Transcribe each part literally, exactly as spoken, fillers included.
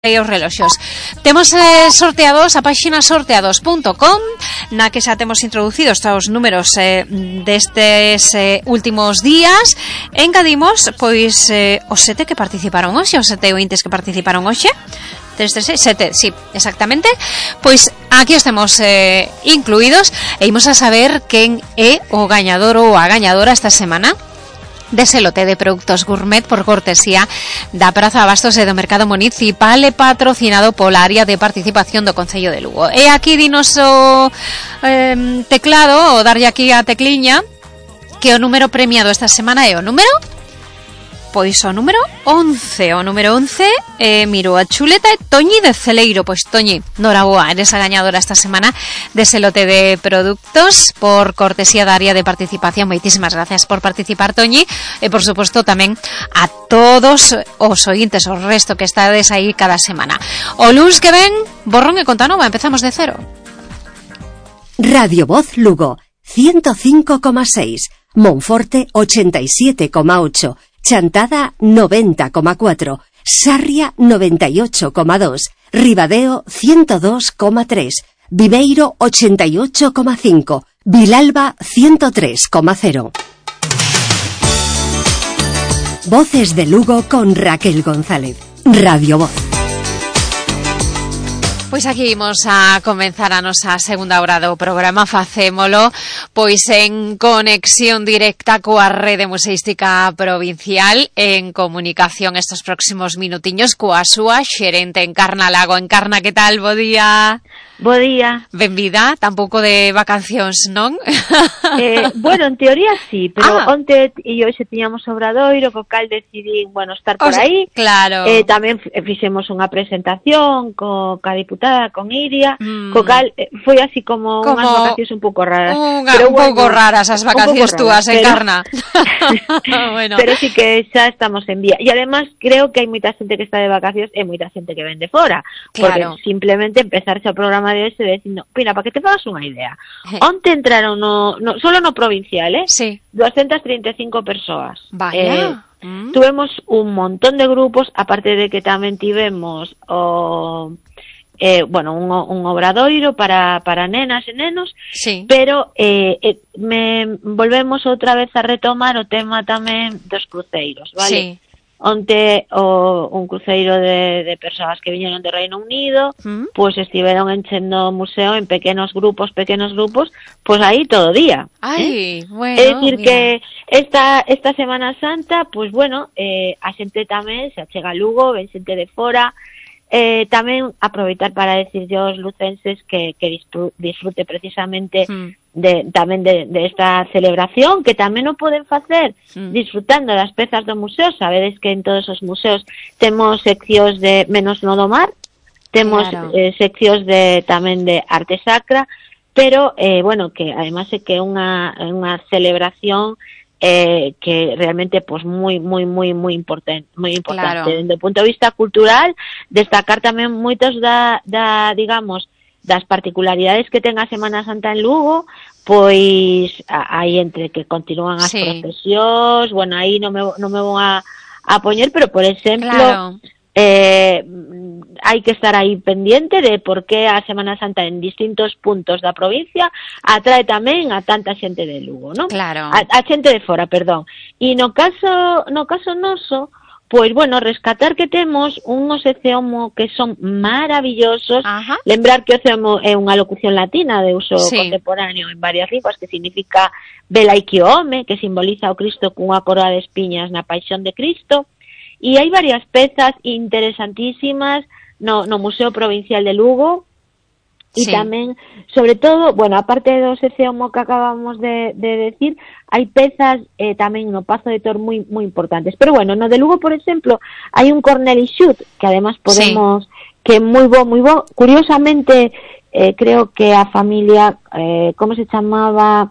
e os reloxos. Temos eh, sorteados a páxina sorteados punto com, na que xa temos introducidos todos os números eh, destes eh, últimos días. Engadimos pois eh, os sete que participaron hoxe, os sete ointes que participaron hoxe. tres, tres, seis, sete, sí, exactamente. Pois aquí os temos eh, incluídos e imos a saber quen é o gañador ou a gañadora esta semana dese lote de produtos gourmet por cortesía da Praza de Abastos e do Mercado Municipal e patrocinado pola área de participación do Concello de Lugo. E aquí dinos o eh, teclado, ou darlle aquí a tecliña, que o número premiado esta semana é o número... Pois o número once, o número once, eh, miro a chuleta e Toñi de Celeiro. Pois Toñi, noraboa, eres a gañadora esta semana dese lote de produtos por cortesía da área de participación. Moitísimas gracias por participar, Toñi, e por suposto tamén a todos os ointes, o resto que estades aí cada semana. O luns que ven, borrón e conta nova, empezamos de cero. Radio Voz Lugo, ciento cinco coma seis, Monforte ochenta y siete coma ocho, Chantada noventa coma cuatro, Sarria noventa y ocho coma dos, Ribadeo ciento dos coma tres, Viveiro ochenta y ocho coma cinco, Vilalba ciento tres coma cero. Voces de Lugo con Raquel González. Radio Voz. Pois aquí imos a comenzar a nosa segunda hora do programa. Facémolo pois en conexión directa coa Rede Museística Provincial, en comunicación estes próximos minutiños coa súa xerente Encarna Lago. Encarna, que tal? Bo día. Bo día. Benvida, tampouco de vacacións, non? Eh, bueno, en teoría sí, pero ah. onte e hoxe tiñamos Obradoiro, co cal decidí, bueno, estar por Os, aí. Claro. Eh, tamén fixemos unha presentación co ca diputada, con Iria, mm. co cal eh, foi así como, como unhas vacacións un pouco raras. Unha, pero un bueno, pouco raras as vacacións túas, pero, Encarna. Bueno. Pero sí que xa estamos en vía. E además creo que hai moita xente que está de vacacións e moita xente que ven de fora. Claro. Porque simplemente empezarse o programa de hoxe dicindo, mira, para que te fagas unha idea. Onte entraron no, no solo no provincial, eh? Sí. doscientas treinta e cinco persoas. Vaya. Eh, mm. Tuvemos un montón de grupos, aparte de que tamén tivemos o eh, bueno, un, un obradoiro para, para nenas e nenos, sí. Pero eh, eh, me volvemos outra vez a retomar o tema tamén dos cruceiros, vale? Sí. Onte o, un cruceiro de, de persoas que viñeron do Reino Unido, ¿Mm? Pois pues estiveron enchendo o museo en pequenos grupos, pequenos grupos, pois pues aí todo o día. Ai, ¿eh? bueno, é dicir mira. que esta esta Semana Santa, pois pues bueno, eh, a xente tamén se achega a Lugo, ven xente de fora. Eh, tamén aproveitar para decirlle aos lucenses que, que disfrute precisamente mm. de, tamén de, de esta celebración, que tamén o poden facer mm. disfrutando das pezas do museo. Sabedes que en todos os museos temos seccións de menos no do mar, temos claro. eh, seccións de tamén de arte sacra, pero eh, bueno, que además é que é unha, unha celebración Eh, que realmente pues moi moi moi moi importante, moi importante. Claro. Desde o punto de vista cultural, destacar tamén moitos da, da digamos, das particularidades que ten a Semana Santa en Lugo, pois aí entre que continúan as sí. procesións, bueno, aí non me non me vou a a poñer, pero por exemplo, claro. Eh, hai que estar aí pendiente de por que a Semana Santa en distintos puntos da provincia atrae tamén a tanta xente de Lugo, non? Claro. A, a xente de fora, perdón. E no caso no caso noso, pois bueno, rescatar que temos unhos eceomo que son maravillosos. Ajá. Lembrar que o eceomo é unha locución latina de uso sí. contemporáneo en varias linguas, que significa velai que home, que simboliza o Cristo cunha coroa de espiñas na Paixón de Cristo. E hai varias pezas interesantísimas no, no Museo Provincial de Lugo e sí. tamén, sobre todo, bueno, aparte do eceomo que acabamos de, de decir, hai pezas eh, tamén no Pazo de Tor moi moi importantes. Pero bueno, no de Lugo, por exemplo, hai un Cornelixut, que además podemos, sí. que é moi bo, moi bo. Curiosamente, eh, creo que a familia, eh, como se chamaba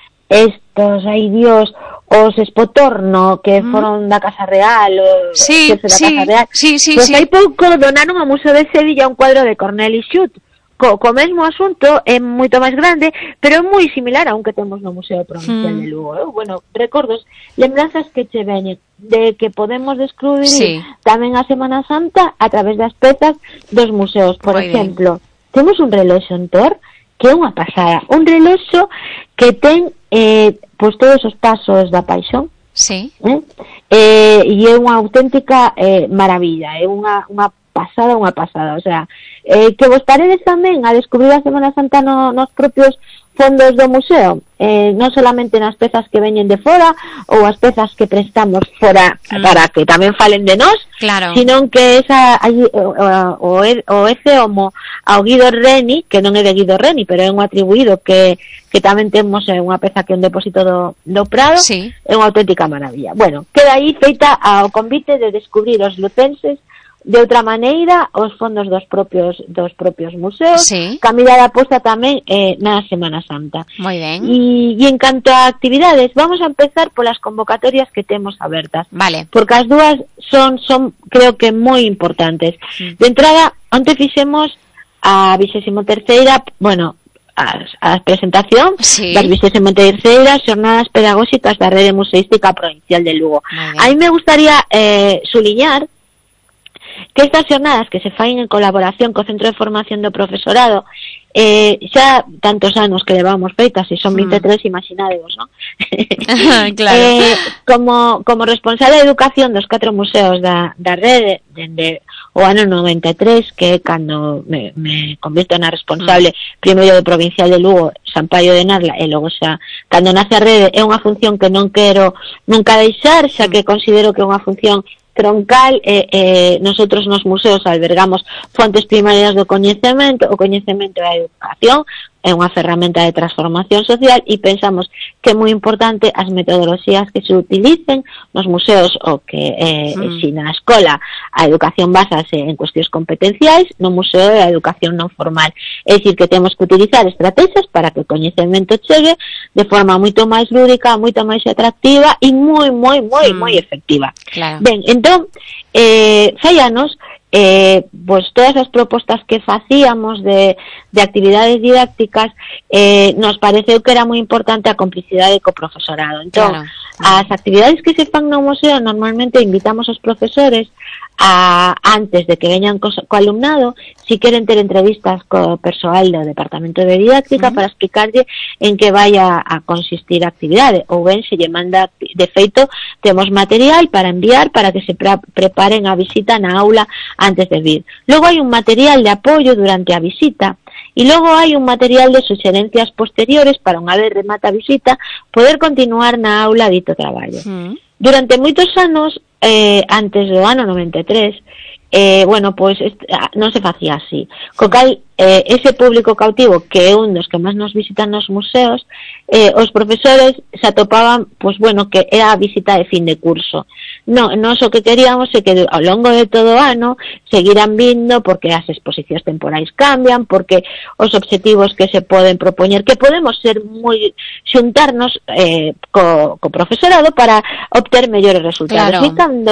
estos, ai Dios, os Espotorno, que mm. foron da Casa Real, o sí, da sí, Casa Real. Sí, sí, pues sí. hai pouco donaron ao Museo de Sevilla un cuadro de Cornelixut, co, co mesmo asunto, é moito máis grande, pero é moi similar a un que temos no Museo Provincial mm. de Lugo. Eu, bueno, recordos, lembranzas que che veñen de que podemos descubrir sí. tamén a Semana Santa a través das pezas dos museos. Por Muy exemplo, bien. temos un reloxo en Tor que é unha pasada, un reloxo que ten eh, pois todos os pasos da Paixón. Sí. Eh? Eh, e é unha auténtica eh, maravilla, é unha, unha pasada, unha pasada, o sea, eh, que vos paredes tamén a descubrir a Semana Santa no, nos propios fondos do museo, eh, non solamente nas pezas que veñen de fora ou as pezas que prestamos fora mm. para que tamén falen de nós, claro. sino que esa allí, o, o, o ese homo ao Guido Reni, que non é de Guido Reni, pero é un atribuído que que tamén temos unha peza que é un depósito do, do Prado, sí. é unha auténtica maravilla. Bueno, queda aí feita ao convite de descubrir os lucenses de outra maneira os fondos dos propios dos propios museos, sí. ca mirada posta tamén eh, na Semana Santa. Moi ben. E, e en canto a actividades, vamos a empezar polas convocatorias que temos abertas. Vale. Porque as dúas son, son creo que moi importantes. Mm. De entrada, onte fixemos a vigésimo terceira, bueno, a, a presentación sí. das vigésimo terceiras xornadas pedagóxicas da Rede Museística Provincial de Lugo. A mí me gustaría eh, suliñar que estas xornadas que se faen en colaboración co Centro de Formación do Profesorado, eh, xa tantos anos que levamos feitas, e son vinte e tres, mm. imaginadevos, non? Claro. eh, como, como responsable de educación dos catro museos da, da rede, dende o ano noventa e tres, que é cando me, me convirto na responsable mm. primeiro do Provincial de Lugo, Sampaio de Narla, e logo xa, cando nace a rede, é unha función que non quero nunca deixar, xa que considero que é unha función troncal, eh, eh, nosotros nos museos albergamos fontes primarias do coñecemento, o coñecemento da educación, é unha ferramenta de transformación social e pensamos que é moi importante as metodoloxías que se utilicen nos museos o que eh, mm. si na escola a educación basase en cuestións competenciais, no museo é a educación non formal. É dicir, que temos que utilizar estrategias para que o coñecemento chegue de forma moito máis lúdica, moito máis atractiva e moi, moi, moi, mm. moi efectiva. Claro. Ben, entón, eh, fai anos, eh, pues todas as propostas que facíamos de, de actividades didácticas eh, nos pareceu que era moi importante a complicidade co profesorado. Entón, claro. As actividades que se fan no museo normalmente invitamos aos profesores a, antes de que veñan co, co alumnado, si queren ter entrevistas co persoal do Departamento de Didáctica uh-huh. para explicarlle en que vai a, a consistir a actividade, ou ben se lle manda, de feito temos material para enviar para que se pre- preparen a visita na aula antes de vir. Logo hai un material de apoio durante a visita e logo hai un material de suxerencias posteriores para unha vez remata a visita poder continuar na aula dito traballo. Uh-huh. Durante moitos anos, eh, antes do ano noventa e tres, eh, bueno, pois est- non se facía así. Co cal, eh, ese público cautivo, que é un dos que máis nos visitan nos museos, eh, os profesores se atopaban, pois bueno, que era a visita de fin de curso. No, nos o que queríamos é que ao longo de todo o ano seguiran vindo, porque as exposicións temporais cambian, porque os obxectivos que se poden propoñer, que podemos ser moi xuntarnos eh, co, co profesorado para obter mellores resultados. Claro. E cando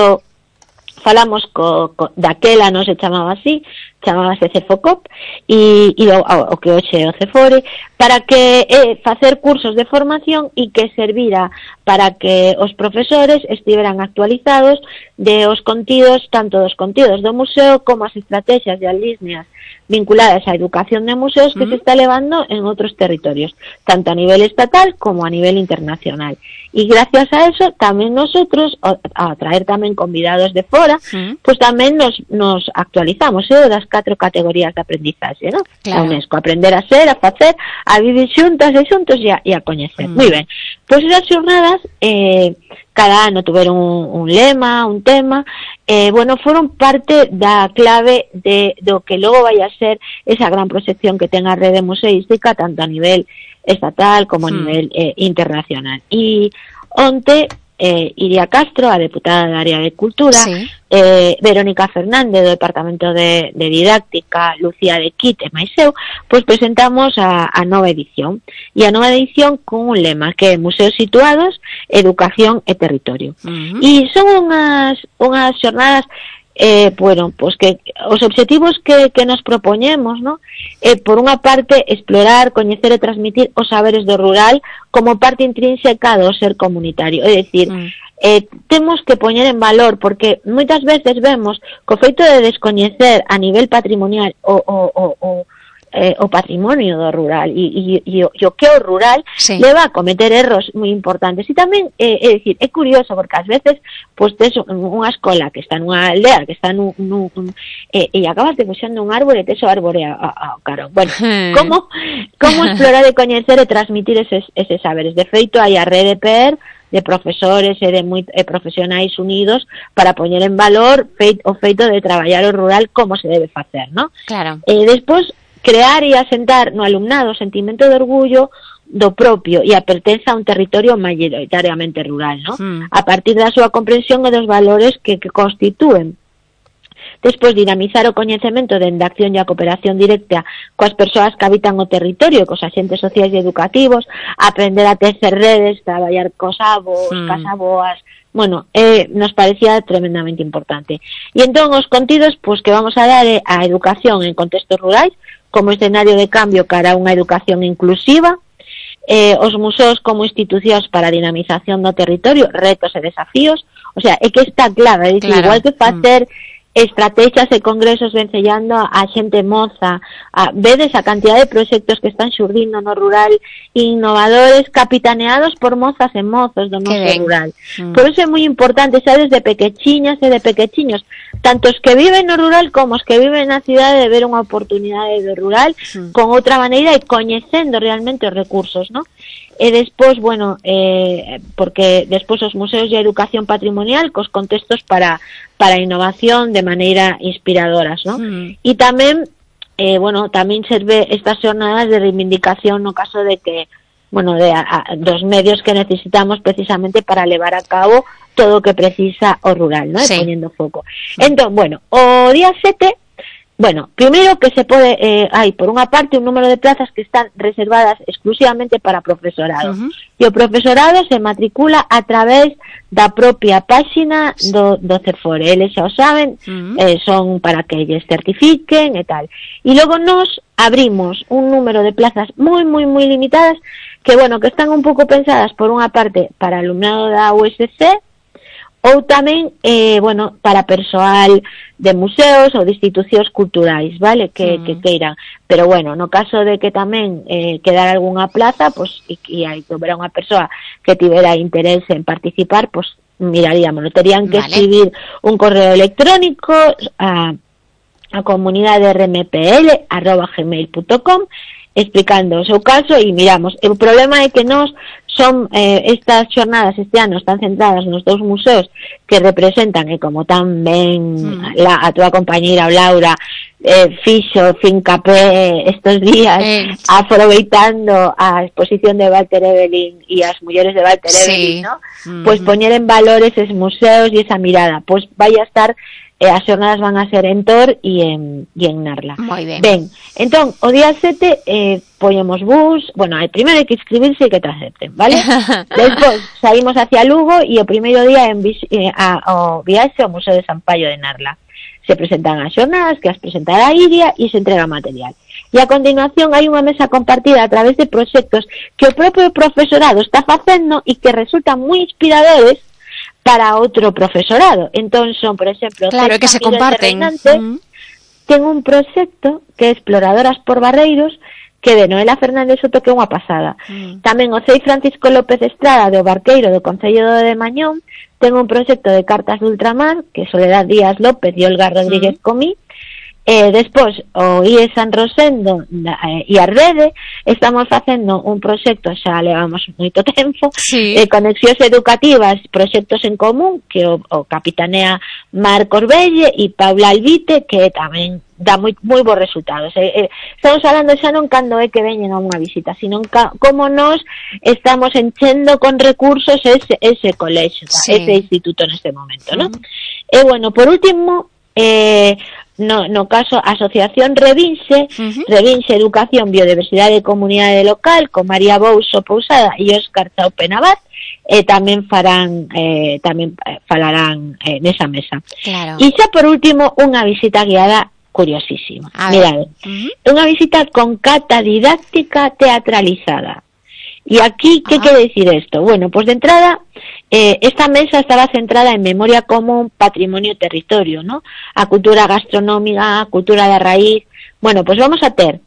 falamos co, co daquela non se chamaba así, chamábase Cefocop e, e o, o que hoxe é o Cefore, para que eh, facer cursos de formación e que servira para que os profesores estiveran actualizados de os contidos, tanto dos contidos do museo como as estrategias e as líneas vinculadas á educación de museos que uh-huh. se está levando en outros territorios, tanto a nivel estatal como a nivel internacional. E gracias a eso, tamén nosotros, a traer tamén convidados de fora, uh-huh. pues tamén nos, nos actualizamos, eh, das catro categorías de aprendizaxe, ¿no? Claro. A UNESCO, aprender a ser, a facer, a vivir xuntas e xuntos e a, e a coñecer. Uh-huh. Moi ben. Pois pues esas xornadas, eh, cada ano tuveron un, un lema, un tema, eh, bueno, foron parte da clave de do que logo vai a ser esa gran proxección que ten a rede museística, tanto a nivel estatal como a hmm. nivel eh, internacional. E onte, eh, Iria Castro, a deputada da área de Cultura, sí. eh, Verónica Fernández, do Departamento de, de Didáctica, Lucía de Quit e máis eu, pois presentamos a, a nova edición. E a nova edición con un lema que é Museos Situados, Educación e Territorio. Uh-huh. E son unhas, unhas xornadas eh, bueno, pues que os objetivos que, que nos propoñemos, ¿no? Eh, por unha parte, explorar, coñecer e transmitir os saberes do rural como parte intrínseca do ser comunitario, é dicir, mm. eh, temos que poñer en valor, porque moitas veces vemos que o feito de descoñecer a nivel patrimonial o, o, o, o Eh, o patrimonio do rural e, e, e, o, e o que é o rural sí. leva a cometer erros moi importantes e tamén, eh, é dicir, é curioso porque ás veces pois tes unha escola que está nunha aldea que está nun, nun, nun eh, e acabas debuxando un árbore e tes o árbore ao carón. Bueno, como como explorar e coñecer e transmitir eses, eses saberes? De feito, hai a rede P E R de profesores e de moi, e profesionais unidos para poñer en valor feit, o feito de traballar o rural como se debe facer, ¿no? Claro. E eh, despois crear e asentar no alumnado o sentimento de orgullo do propio e a pertenza a un territorio maioritariamente rural, ¿no? Mm. A partir da súa comprensión e dos valores que, que constitúen. Despois, dinamizar o coñecemento dende a acción e a cooperación directa coas persoas que habitan o territorio, cos axentes sociais e educativos, aprender a tecer redes, traballar cos avos, mm. cas avoas. Bueno, eh, nos parecía tremendamente importante. E entón, os contidos pues, que vamos a dar é a educación en contextos rurais, como escenario de cambio cara a unha educación inclusiva, eh, os museos como institucións para a dinamización do territorio, retos e desafíos, o sea, é que está claro, é dicir, claro. Igual que facer mm. estrategias e congresos vencellando a xente moza, a, vedes a cantidad de proxectos que están xurdindo no rural, innovadores, capitaneados por mozas e mozos do noso rural. Mm. Por iso é moi importante, xa desde pequechiñas e de pequechiños, tanto os que viven no rural como os que viven na cidade de ver unha oportunidade do rural mm. con outra maneira e coñecendo realmente os recursos, ¿no? E despois, bueno, eh, porque despois os museos e a educación patrimonial cos contextos para para a innovación de maneira inspiradoras, ¿no? Mm. E tamén, eh, bueno, tamén serve estas xornadas de reivindicación no caso de que, bueno, de a, a, dos medios que necesitamos precisamente para levar a cabo todo o que precisa o rural, ¿no? Sí. E poñendo foco. Entón, bueno, o día sete, bueno, primeiro que se pode, eh, hai por unha parte un número de plazas que están reservadas exclusivamente para profesorado. Uh-huh. E o profesorado se matricula a través da propia páxina do, do CERFORE. Eles xa o saben, uh-huh. eh, son para que lles certifiquen e tal. E logo nos abrimos un número de plazas moi, moi, moi limitadas que, bueno, que están un pouco pensadas por unha parte para alumnado da U S C ou tamén, eh, bueno, para persoal de museos ou de institucións culturais, vale, que, mm. que queiran. Pero, bueno, no caso de que tamén eh, quedara algunha plaza, pues, e, e hai que haber unha persoa que tivera interés en participar, pues, miraríamos, terían que vale. escribir un correo electrónico a, a comunidade r m p l arroba gmail punto com explicando o seu caso e miramos. O problema é que nós son eh, estas xornadas este ano están centradas nos dous museos que representan, e como tan ben mm. la, a túa compañeira Laura eh, fixo fincapé estes días eh. aproveitando a exposición de Walter Evelyn e as mulleres de Walter sí. Evelyn, ¿no? Mm-hmm. Pues poñer en valor eses museos e esa mirada, pues vai a estar eh, as xornadas van a ser en Tor e en, e en Narla. Moi ben. Ben, entón, o día sete eh, poñemos bus, bueno, hai primeiro hai que inscribirse e que te acepten, vale? Despois saímos hacia Lugo e o primeiro día en eh, a, o viaxe ao Museo de San Paio de Narla. Se presentan as xornadas, que as presentará Iria e se entrega material. E a continuación hai unha mesa compartida a través de proxectos que o propio profesorado está facendo e que resultan moi inspiradores para outro profesorado. Entón son, por exemplo, claro, que se comparten. Mm. Ten un proxecto que é Exploradoras por Barreiros, que de Noela Fernández Soto, que é unha pasada. Mm. Tamén o C E I Francisco López Estrada, do Barqueiro do Concello de Mañón, ten un proxecto de Cartas de Ultramar, que Soledad Díaz López e Olga Rodríguez mm. Comí. Eh, despois, o I E San Rosendo eh, e a Rede estamos facendo un proxecto, xa levamos moito tempo, sí. eh, conexións educativas, proxectos en común, que o, o capitanea Mar Corbelle e Paula Albite, que tamén dá moi, moi bons resultados. Eh, eh, estamos falando xa non cando é que veñen a unha visita, sino ca, como nós estamos enchendo con recursos ese, ese colexo, sí. ese instituto neste momento, ¿no? Mm. E, bueno, por último, eh, no, no caso Asociación Revinse, uh-huh. Revinse Educación, Biodiversidade e Comunidade Local, con María Bouso Pousada e Óscar Chao Penabaz, e tamén farán eh, tamén falarán eh, nesa mesa. Claro. E xa por último, unha visita guiada curiosísima. Mirad, uh-huh. unha visita con cata didáctica teatralizada. Y aquí, ¿qué ah. quiere decir esto? Bueno, pues de entrada, eh, esta mesa estaba centrada en memoria común, patrimonio, territorio, ¿no? A cultura gastronómica, a cultura da raíz. Bueno, pues vamos a ter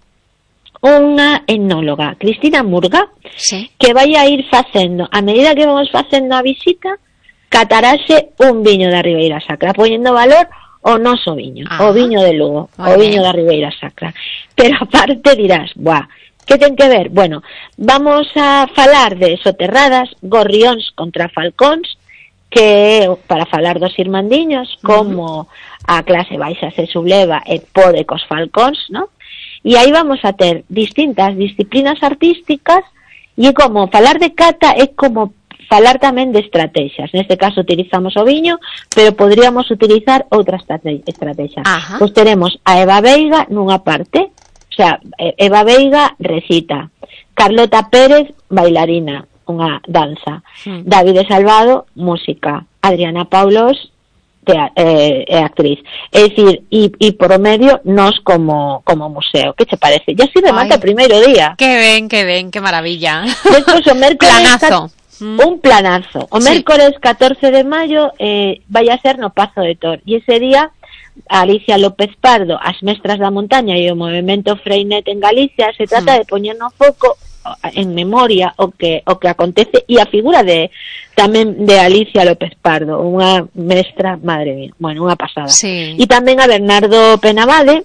unha etnóloga, Cristina Murga, sí. que vai a ir facendo, a medida que vamos facendo a visita, catarase un viño da Ribeira Sacra, poñendo valor o noso viño, ah. o viño de Lugo, Muy o viño bien. da Ribeira Sacra. Pero aparte dirás, buah, ¿qué ten que ver? Bueno, vamos a falar de soterradas, gorrións contra falcóns, que para falar dos irmandiños, como uh-huh. a clase baixa se subleva e pode cos falcóns, ¿no? E aí vamos a ter distintas disciplinas artísticas e como falar de cata é como falar tamén de estrategias. Neste caso utilizamos o viño, pero podríamos utilizar outra estrategia. Uh-huh. Pois teremos a Eva Veiga nunha parte. O sea, Eva Veiga recita, Carlota Pérez, bailarina, unha danza, sí. David Salvado, música, Adriana Paulos, tea, eh, eh, actriz. É dicir, e, e por o medio, nós como, como museo. Que che parece? Ya si remata o primeiro día. Que ben, que ben, que maravilla. Despois o mércoles... Planazo. Un planazo. O sí. mércoles catorce de maio eh, vai a ser no Pazo de Tor. E ese día... Alicia López Pardo, as mestras da montaña e o movemento Freinet en Galicia, se trata mm. de poñer no foco en memoria o que o que acontece e a figura de tamén de Alicia López Pardo, unha mestra, madre mía, bueno, unha pasada. Sí. E tamén a Bernardo Penabade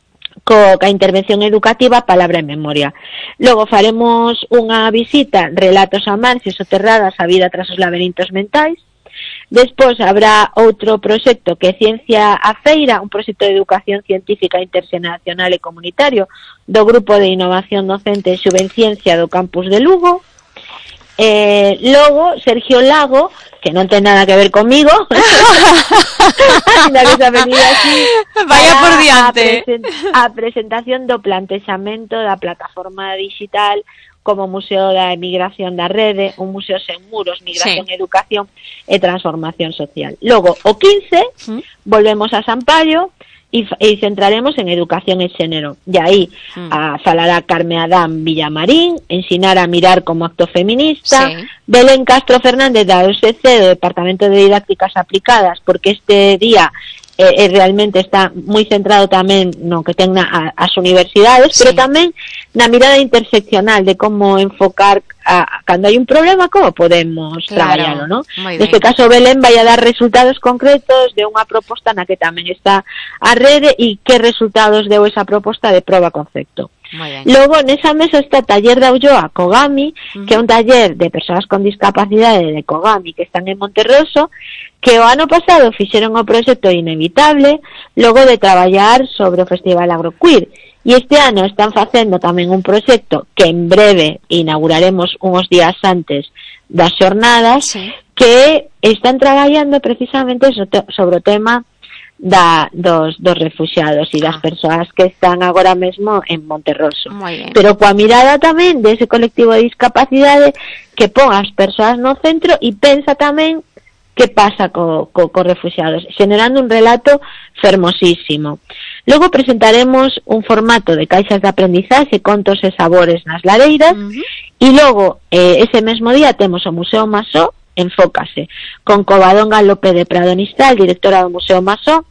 co ca intervención educativa Palabra en Memoria. Logo faremos unha visita, relatos a marxe soterradas, a vida tras os laberintos mentais. Despois habrá outro proxecto que é Ciencia a Feira, un proxecto de educación científica internacional e comunitario do Grupo de Innovación Docente e Xuvenciencia do Campus de Lugo. Eh, logo, Sergio Lago, que non ten nada que ver comigo, ainda que se ha venido así, vaya por diante. A, present a presentación do plantexamento da plataforma digital como Museo da Emigración da Rede, un museo sen muros, migración, sí. educación e transformación social. Logo, o quince, ¿Mm? volvemos a San Pallo e, e centraremos en educación e xénero. E aí ¿Mm? a falará Carme Adán Villamarín, ensinar a mirar como acto feminista, sí. Belén Castro Fernández da U S C, do Departamento de Didácticas Aplicadas, porque este día eh, eh, realmente está moi centrado tamén no que ten na, as universidades, sí. pero tamén na mirada interseccional de como enfocar a, a, cando hai un problema, como podemos claro, traballarlo, ¿no? Neste caso Belén vai a dar resultados concretos de unha proposta na que tamén está a rede e que resultados deu esa proposta de proba concepto. Logo, nesa mesa está o taller da Ulloa Kogami, uh-huh. que é un taller de persoas con discapacidade de Kogami que están en Monterroso, que o ano pasado fixeron o proxecto Inevitable, logo de traballar sobre o Festival Agroqueer. E este ano están facendo tamén un proxecto que en breve inauguraremos uns días antes das xornadas, sí. que están traballando precisamente sobre o tema da, dos, dos refugiados e das ah. persoas que están agora mesmo en Monterroso. Pero coa mirada tamén dese colectivo de discapacidade que pon as persoas no centro e pensa tamén que pasa co, co, co refugiados, generando un relato fermosísimo. Logo presentaremos un formato de caixas de aprendizaxe, contos e sabores nas lareiras, uh-huh. e logo, eh, ese mesmo día, temos o Museo Masó, Enfócase, con Covadonga López de Prado Nistral, directora do Museo Masó.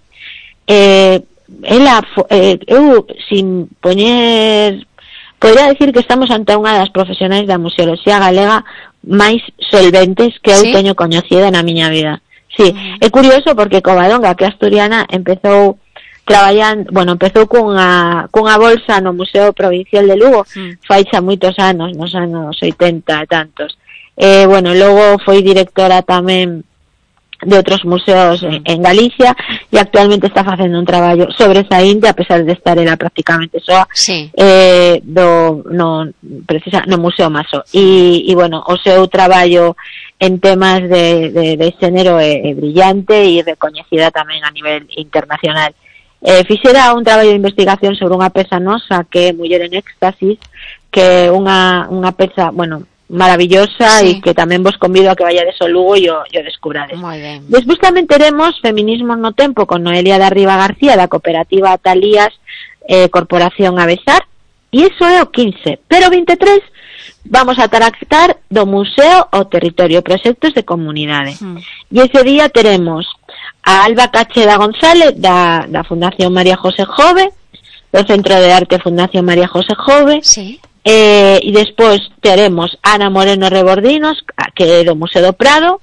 Eh, ela, eh, eu, sin poñer, podría decir que estamos ante unha das profesionais da museoloxía galega máis solventes que eu ¿Sí? teño coñecida na miña vida. Sí, uh-huh. é curioso porque Covadonga, que é asturiana, empezou traballando, bueno, empezou cunha, cunha bolsa no Museo Provincial de Lugo, uh-huh. fai xa moitos anos, nos anos oitenta e tantos. Eh, bueno, logo foi directora tamén de outros museos en, en Galicia e actualmente está facendo un traballo sobresaínte, a pesar de estar ela prácticamente soa sí. eh, do, no, precisa, no Museo Masó. E, e bueno, o seu traballo en temas de, de, de xénero é, é brillante e recoñecida tamén a nivel internacional. eh, fixera un traballo de investigación sobre unha peza nosa que é Muller en Éxtasis, que é unha, unha peza, bueno, maravillosa, e sí, que tamén vos convido a que vayades ao Lugo e o, e o descubrades. Moi ben. Despois tamén teremos Feminismos no Tempo con Noelia da Riva García da cooperativa Talías eh, Corporación Avesar, e iso é o quince, pero o veintitrés vamos a tratar do Museo ao Territorio, proxectos de comunidade. Mm. E ese día teremos a Alba Cacheda González da, da Fundación María José Jove, do Centro de Arte Fundación María José Jove, sí, eh, e despois teremos Ana Moreno Rebordinos, que é do Museo do Prado,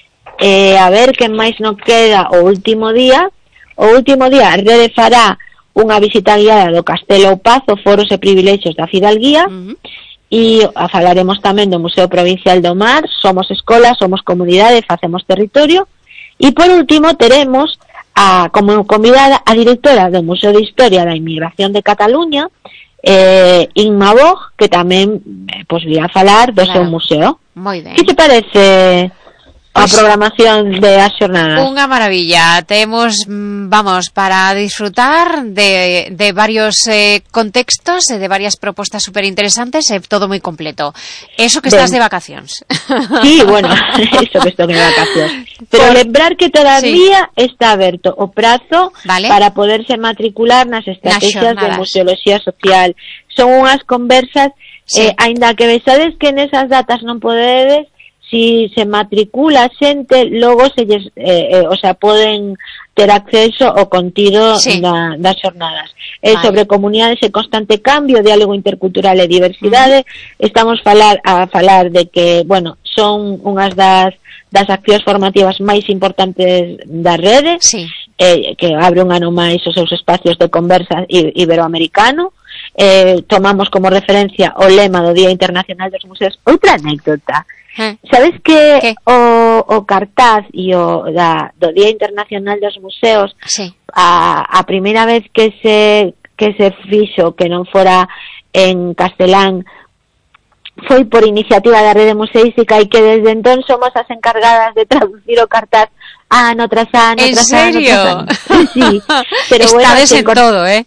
eh, a ver que máis non queda o último día. O último día a Rede fará unha visita guiada do Castelo Pazo, foros e privilexios da Fidalguía, uh-huh, e falaremos tamén do Museo Provincial do Mar, somos escola, somos comunidade, facemos territorio. E por último teremos a, como convidada a directora do Museo de Historia da Inmigración de Cataluña, eh, Inma Bog, que tamén eh, pues, virá a falar do claro, seu museo. Moi ben. Que te parece a programación de as xornadas? Unha maravilla, temos, vamos, para disfrutar de, de varios eh, contextos e de varias propostas superinteresantes, e todo moi completo. Eso que estás ben, de vacacións. Sí, bueno, eso que estou de vacacións. Pero Por... lembrar que todavía sí, está aberto o prazo, vale, para poderse matricular nas estrategias de museoloxía social. Son unhas conversas, sí, eh, aínda que vexades que nesas datas non podedes, si se matricula xente, logo se lles, eh, eh, o sea, poden ter acceso ao contido, sí, da, das xornadas. É vale, sobre comunidades e constante cambio, diálogo intercultural e diversidade. Uh-huh. Estamos falar a falar de que, bueno, son unhas das das accións formativas máis importantes da rede, sí, eh, que abre un ano máis os seus espacios de conversa iberoamericano. Eh, tomamos como referencia o lema do Día Internacional dos Museos. Outra anécdota. ¿Eh? Sabes que ¿Qué? o, o cartaz e o da, do Día Internacional dos Museos, sí, a, a primeira vez que se que se fixo que non fora en castelán foi por iniciativa da Rede Museística, e que desde entón somos as encargadas de traducir o cartaz ano tras ano, ¿En tras serio? ano, tras ano. Sí, sí. Pero Estades bueno, en cor... todo, eh?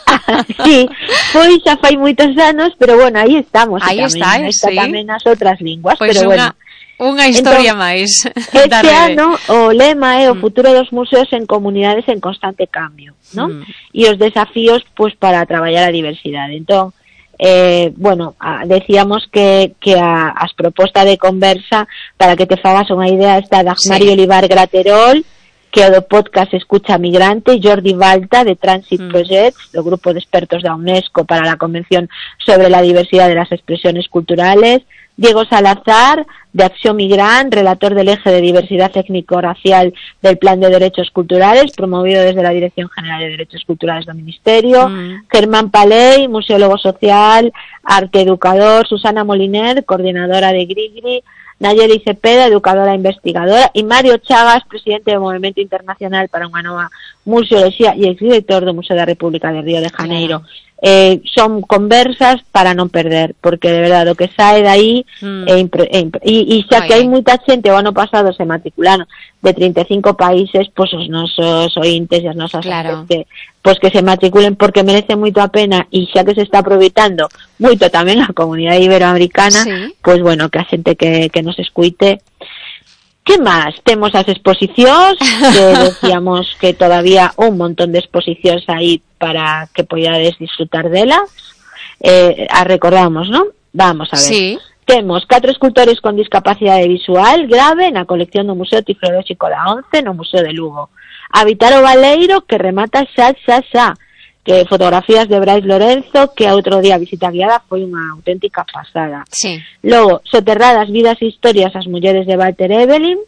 Sí, foi xa fai moitos anos, pero bueno, aí estamos. Aí está, está sí, tamén as outras linguas, pues pero unha, bueno. Unha historia entón, máis. Este ano o lema é o futuro dos museos en comunidades en constante cambio, ¿no? Mm. E os desafíos pues para traballar a diversidade. Entón, eh, bueno, a, decíamos que, que a, as propostas de conversa, para que te fagas unha idea, está Dagmari sí, Olivar Graterol, que é do podcast Escucha Migrante, Jordi Balta, de Transit mm. Projects, do grupo de expertos da UNESCO para la Convención sobre la Diversidad de las Expresiones Culturales, Diego Salazar, de Acción Migrant, relator del eje de diversidad étnico-racial del Plan de Derechos Culturales, promovido desde la Dirección General de Derechos Culturales del Ministerio, mm. Germán Paley, museólogo social, arte educador, Susana Moliner, coordinadora de Grigri, Nayeli Cepeda, educadora e investigadora, e Mario Chagas, presidente do Movimento Internacional para unha nova museoloxía e exdirector do Museo da República de Río de Janeiro. Yeah. Eh, son conversas para non perder, porque de verdade o que sae dai mm. é impre, é impre, e, e xa Ay, que hai moita xente, o ano pasado se matricularon de treinta e cinco países, pois os nosos ointes e as nosas claro, que, pois que se matriculen, porque merece moito a pena, e xa que se está aproveitando moito tamén a comunidade iberoamericana, sí, pois bueno, que a xente que, que nos escuite. Que máis? Temos as exposicións, que decíamos que todavía un montón de exposicións aí para que podades disfrutar delas. Eh, a recordamos, non? Vamos a ver. Sí. Temos catro escultores con discapacidade visual grave na colección do Museo Tiflolóxico da ONCE no Museo de Lugo. Habitar o Baleiro, que remata xa, xa, xa, que fotografías de Brais Lorenzo, que outro día a visita guiada foi unha auténtica pasada. Sí. Logo, Soterradas, vidas e historias, as mulleres de Walter Evelyn,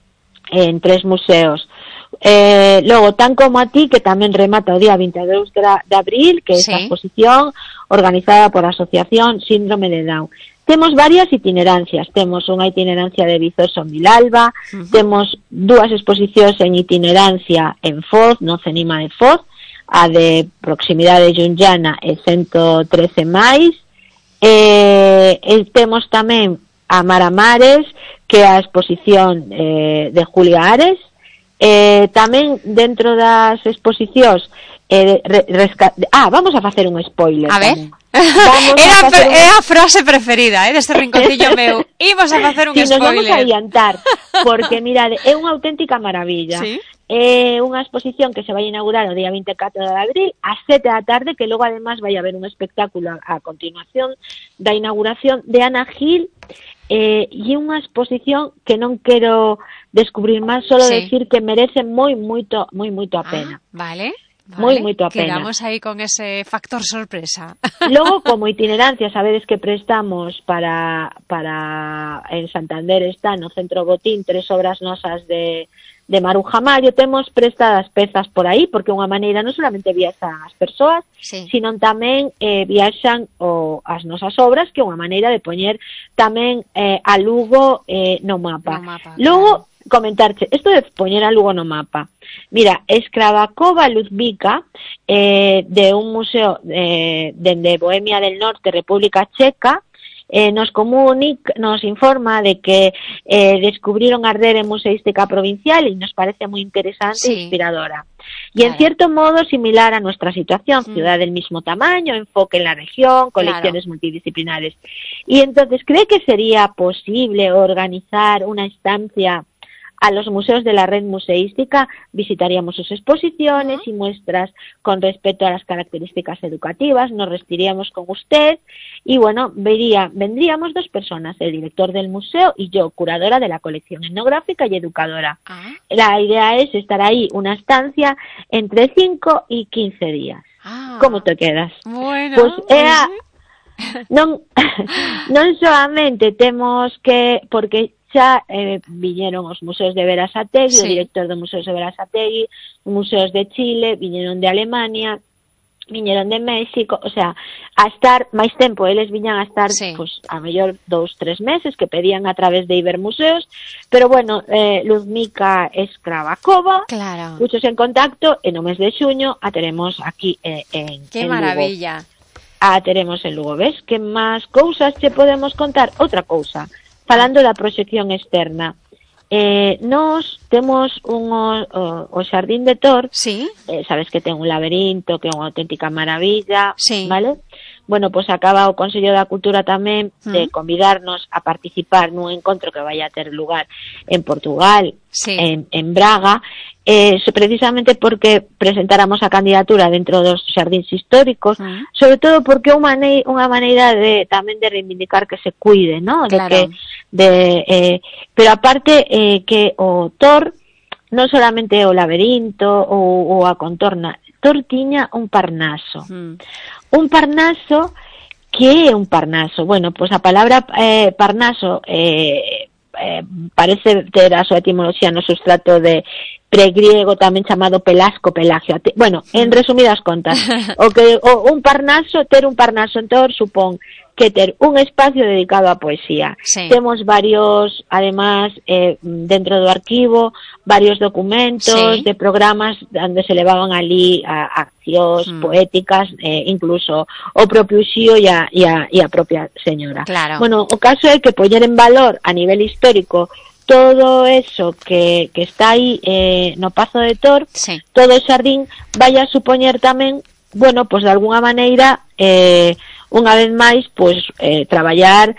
en tres museos. Eh, logo, Tan como a ti, que tamén remata o día vinte e dous de abril, que é sí, esta exposición organizada por a Asociación Síndrome de Down. Temos varias itinerancias, temos unha itinerancia de Vizoso en Vilalba, uh-huh, temos dúas exposicións en itinerancia en Foz, no Cenima de Foz, a de proximidade Junllana e ciento trece máis, eh, e temos tamén a Mar a Mares, que é a exposición eh, de Julia Ares, eh, tamén dentro das exposicións eh, re, resca... Ah, vamos a facer un spoiler. A ver. Vamos era, a facer un... era a frase preferida, eh, deste rinconcillo meu. Imos a facer un sí, spoiler. Nos vamos a adiantar, porque mirade, é unha auténtica maravilla. Sí. É unha exposición que se vai inaugurar o día vinte e catro de abril ás sete da tarde, que logo además vai haber un espectáculo a, a continuación da inauguración de Ana Gil, eh, e unha exposición que non quero descubrir máis, solo sí. decir que merece moi, moito, moi, moito a pena. Ah, vale. Vale, moi, moito a pena. Quedamos aí con ese factor sorpresa. Logo, como itinerancia, sabedes que prestamos para, para en Santander está no Centro Botín tres obras nosas de, de Maruja Mario, temos prestadas pezas por aí, porque unha maneira non solamente viaxan as persoas, sí. sino tamén eh, viaxan o, as nosas obras, que é unha maneira de poñer tamén eh, a Lugo eh, no mapa. No mapa Logo, claro. Comentarche, isto de poñer a Lugo no mapa. Mira, Skravakova Ludvika, eh, de un museo eh, dende Bohemia del Norte, República Checa, eh, nos comunica, nos informa de que eh, descubriron a rede museística provincial y nos parece muy interesante sí. e inspiradora. Y claro. en cierto modo similar a nuestra situación, mm. ciudad del mismo tamaño, enfoque en la región, colecciones claro. multidisciplinares. Y entonces, ¿cree que sería posible organizar una estancia a los museos de la red museística? Visitaríamos sus exposiciones uh-huh. y muestras con respecto a las características educativas, nos restiríamos con usted y bueno, vería, vendríamos dos personas, el director del museo y yo, curadora de la colección etnográfica y educadora. Uh-huh. La idea es estar ahí una estancia entre cinco y quince días. Uh-huh. ¿Cómo te quedas? Bueno, pues era, non, non solamente temos que, porque xa eh, viñeron os museos de Berasategui, sí. o director dos museos de Berasategui, museos de Chile, viñeron de Alemania, viñeron de México, o sea, a estar máis tempo, eles viñan a estar sí. pues, a mellor dous, tres meses, que pedían a través de Ibermuseos, pero bueno, eh, Ludmika Skravakova, claro. muchos en contacto, e no mes de xuño a teremos aquí eh, en, Qué en maravilla. Lugo. A teremos en Lugo, ves? Que máis cousas che podemos contar? Outra cousa. Falando da proxección externa, eh, nós temos un, o, o Xardín de Tor, sí. eh, sabes que ten un laberinto, que é unha auténtica maravilla, sí. vale? Bueno, pois pues acaba o Consello da Cultura tamén mm. de convidarnos a participar nun encontro que vai a ter lugar en Portugal, sí. en, en Braga, eh, precisamente porque presentáramos a candidatura dentro dos xardíns históricos, mm. sobre todo porque é unha maneira, unha maneira de tamén de reivindicar que se cuide, ¿no? De claro. que, de, eh, pero aparte eh, que o Tor non solamente o laberinto ou, ou a contorna, Tor tiña un Parnaso. Mm. Un Parnaso, que é un Parnaso? Bueno, pois pues a palabra eh, Parnaso eh, eh, parece ter a súa etimoloxía no sustrato de pregriego, tamén chamado Pelasco, Pelagio. Bueno, en resumidas contas, o que o, un Parnaso, ter un Parnaso en Tor supón que ter un espacio dedicado á poesía. Sí. Temos varios, además, eh, dentro do arquivo, varios documentos sí. de programas onde se levaban ali a, a accións mm. poéticas, eh, incluso o propio Xío e a, e a, e a propia señora. Claro. Bueno, o caso é que poñer en valor a nivel histórico todo eso que, que está aí eh, no Pazo de Tor, sí. todo o xardín, vai a supoñer tamén, bueno, pues de alguna maneira, eh, unha vez máis, pois, eh, traballar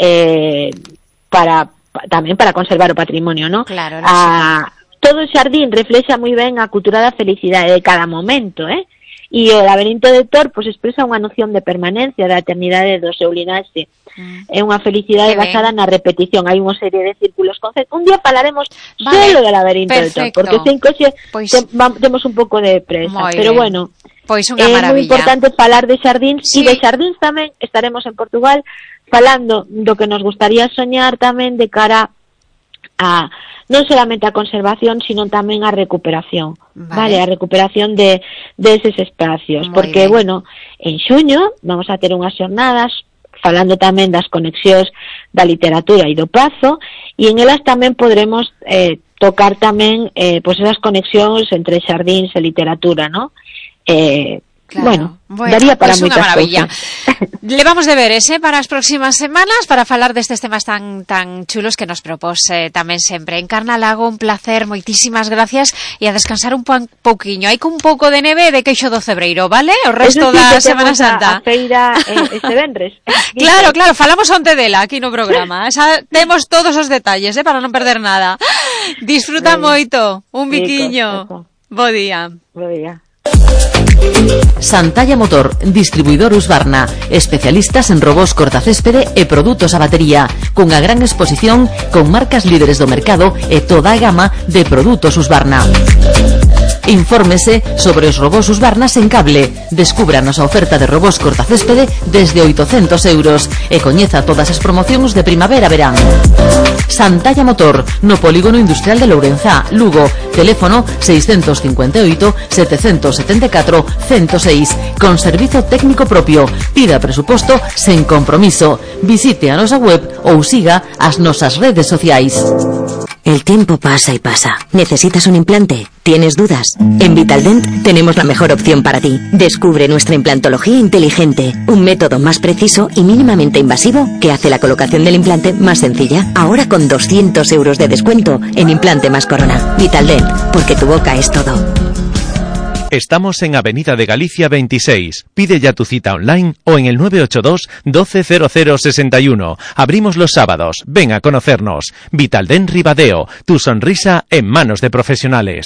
eh, para, pa, tamén para conservar o patrimonio, ¿no? Claro, a, todo o xardín reflexa moi ben a cultura da felicidade de cada momento, eh? E o laberinto de Tor, pois, expresa unha noción de permanencia, da eternidade do seu linaxe. Mm. É unha felicidade basada na repetición. Hai unha serie de círculos conceptos. Un día falaremos vale. solo do laberinto Perfecto. de Tor, porque sen coxe pois... te, temos un pouco de presa, pero bueno... Pois unha é maravilla. moi importante falar de xardíns sí. e de xardíns tamén estaremos en Portugal falando do que nos gustaría soñar tamén de cara a non solamente a conservación, sino tamén a recuperación, vale, vale a recuperación de, de eses espacios, moi porque, bien. bueno, en xuño vamos a ter unhas xornadas falando tamén das conexións da literatura e do Pazo, e en elas tamén podremos eh, tocar tamén eh, pois esas conexións entre xardíns e literatura, ¿no? Eh, Claro. Bueno, bueno, daría para pues moitas unha maravilla. cousas. Le vamos deberes, eh, para as próximas semanas para falar destes temas tan tan chulos que nos propós eh, tamén sempre. Encarna Lago, un placer, moitísimas gracias e a descansar un po- pouquiño. Hai con un pouco de neve de queixo do Cebreiro, vale? O resto Eso sí, da que Semana temos Santa. A, a feira eh, este venres. Claro, claro, falamos onte dela aquí no programa. Esa, temos todos os detalles, eh, para non perder nada. Disfruta Bueno, moito. Un biquiño. Rico, Bo día. Bo día. Santalla Motor, distribuidor Husqvarna, especialistas en robós cortacéspede e produtos a batería, cunha gran exposición con marcas líderes do mercado e toda a gama de produtos Husqvarna. Infórmese sobre os robós Husqvarna en cable. Descubra a nosa oferta de robós cortacéspede desde oitocentos euros e coñeza todas as promocións de primavera-verán. Santalla Motor, no Polígono Industrial de Lourenzá, Lugo. Teléfono seiscentos cincuenta e oito, setecentos setenta e catro, cento seis. Con servizo técnico propio. Pida presuposto sen compromiso. Visite a nosa web ou siga as nosas redes sociais. El tiempo pasa y pasa. ¿Necesitas un implante? ¿Tienes dudas? En Vitaldent tenemos la mejor opción para ti. Descubre nuestra implantología inteligente, un método más preciso y mínimamente invasivo que hace la colocación del implante más sencilla. Ahora con doscientos euros de descuento en implante más corona. Vitaldent, porque tu boca es todo. Estamos en Avenida de Galicia veintiséis. Pide ya tu cita online o en el nueve ocho dos, doce cero cero sesenta y uno. Abrimos los sábados. Ven a conocernos. Vitaldent Ribadeo. Tu sonrisa en manos de profesionales.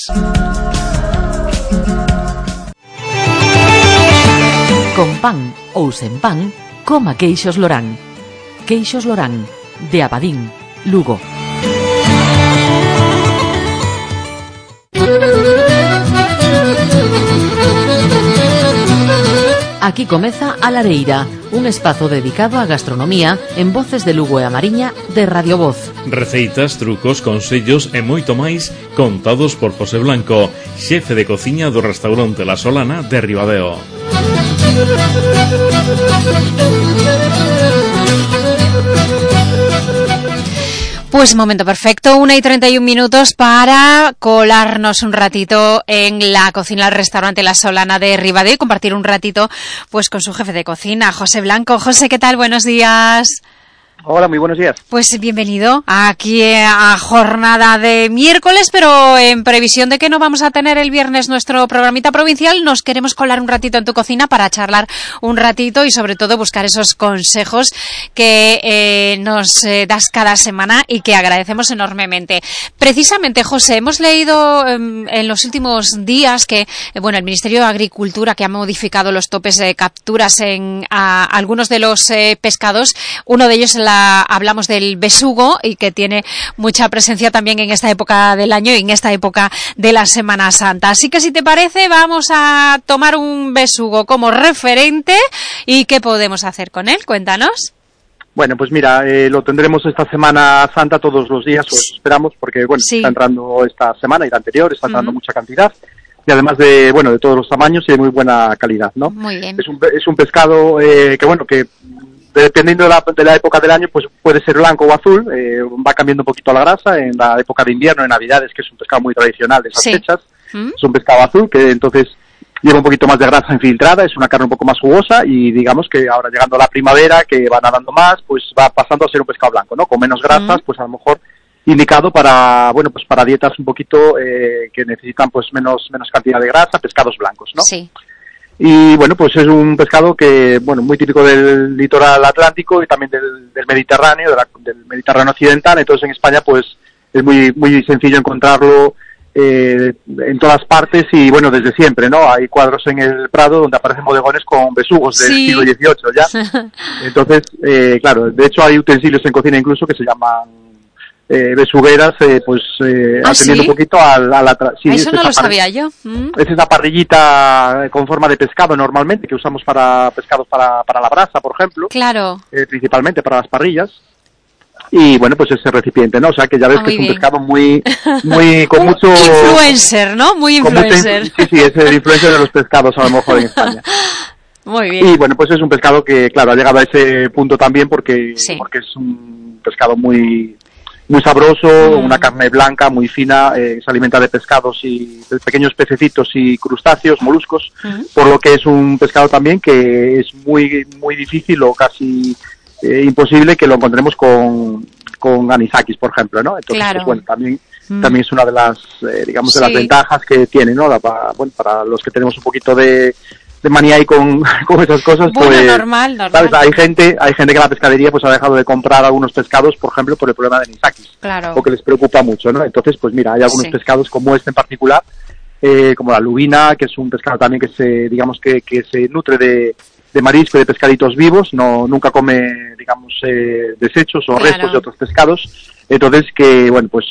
Con pan ou sen pan, coma queixos Lorán. Queixos Lorán, de Abadín, Lugo. Aquí comeza A Lareira, un espazo dedicado á gastronomía en voces de Lugo e a Mariña de Radio Voz. Receitas, trucos, consellos e moito máis contados por José Blanco, xefe de cociña do restaurante La Solana de Ribadeo. Pues momento perfecto, una y treinta y un minutos para colarnos un ratito en la cocina del restaurante La Solana de Ribadeo y compartir un ratito pues con su jefe de cocina, José Blanco. José, ¿qué tal? Buenos días. Hola, muy buenos días. Pues bienvenido aquí a jornada de miércoles, pero en previsión de que no vamos a tener el viernes nuestro programita provincial, nos queremos colar un ratito en tu cocina para charlar un ratito y sobre todo buscar esos consejos que eh, nos eh, das cada semana y que agradecemos enormemente. Precisamente, José, hemos leído eh, en los últimos días que eh, bueno, el Ministerio de Agricultura, que ha modificado los topes de capturas en a, algunos de los eh, pescados, uno de ellos la hablamos del besugo y que tiene mucha presencia también en esta época del año y en esta época de la Semana Santa. Así que si te parece vamos a tomar un besugo como referente y ¿qué podemos hacer con él? Cuéntanos. Bueno, pues mira, eh, lo tendremos esta Semana Santa todos los días, os esperamos, porque bueno, Sí. está entrando esta semana y la anterior, está entrando Uh-huh. mucha cantidad. Y además de, bueno, de todos los tamaños y de muy buena calidad, ¿no? Muy bien. Es un, es un pescado eh, que, bueno, que dependiendo de la, de la época del año, pues puede ser blanco o azul, eh, va cambiando un poquito la grasa. En la época de invierno, en Navidades, que es un pescado muy tradicional de esas Sí. fechas, ¿Mm? es un pescado azul que entonces lleva un poquito más de grasa infiltrada, es una carne un poco más jugosa y digamos que ahora llegando a la primavera, que va nadando más, pues va pasando a ser un pescado blanco, ¿no? Con menos grasas, ¿Mm? pues a lo mejor indicado para, bueno, pues para dietas un poquito eh, que necesitan pues menos menos cantidad de grasa, pescados blancos, ¿no? Sí. Y bueno, pues es un pescado que, bueno, muy típico del litoral atlántico y también del, del Mediterráneo, de la, del Mediterráneo occidental. Entonces en España pues es muy muy sencillo encontrarlo eh, en todas partes y bueno, desde siempre, ¿no? Hay cuadros en el Prado donde aparecen bodegones con besugos del Sí. siglo dieciocho ya. Entonces, eh, claro, de hecho hay utensilios en cocina incluso que se llaman eh, besugueras, eh, pues eh, ¿Ah, atendiendo sí? un poquito a, la- a la... tra- sí, Eso es no esa lo par- sabía yo. ¿Mm? es esa parrillita con forma de pescado normalmente, que usamos para pescados para, para la brasa, por ejemplo, Claro. eh, principalmente para las parrillas. Y bueno, pues ese recipiente, ¿no? O sea que ya ves Ah, que es muy un bien. pescado muy, muy, con Un mucho... influencer, ¿no? Muy con mucha influencer. influ- sí, sí, es el influencer de los pescados a lo mejor en España. Muy bien. Y bueno, pues es un pescado que, claro, ha llegado a ese punto también porque, Sí. porque es un pescado muy muy sabroso, mm. una carne blanca muy fina, eh, se alimenta de pescados y de pequeños pececitos y crustáceos, moluscos, mm. por lo que es un pescado también que es muy muy difícil o casi eh, imposible que lo encontremos con, con anisakis, por ejemplo, ¿no? Entonces, claro. pues, bueno, también mm. también es una de las, eh, digamos, de sí. las ventajas que tiene, ¿no? La, para, bueno, para los que tenemos un poquito de de manía ahí con, con esas cosas, bueno, pues normal, normal. ¿sabes? Hay gente, hay gente que en la pescadería pues ha dejado de comprar algunos pescados, por ejemplo, por el problema de anisakis, claro. o que les preocupa mucho, ¿no? Entonces, pues mira, hay algunos sí. pescados como este en particular, eh, como la lubina, que es un pescado también que se, digamos que, que se nutre de, de marisco y de pescaditos vivos, no nunca come, digamos, eh, desechos o claro. restos de otros pescados, entonces que, bueno, pues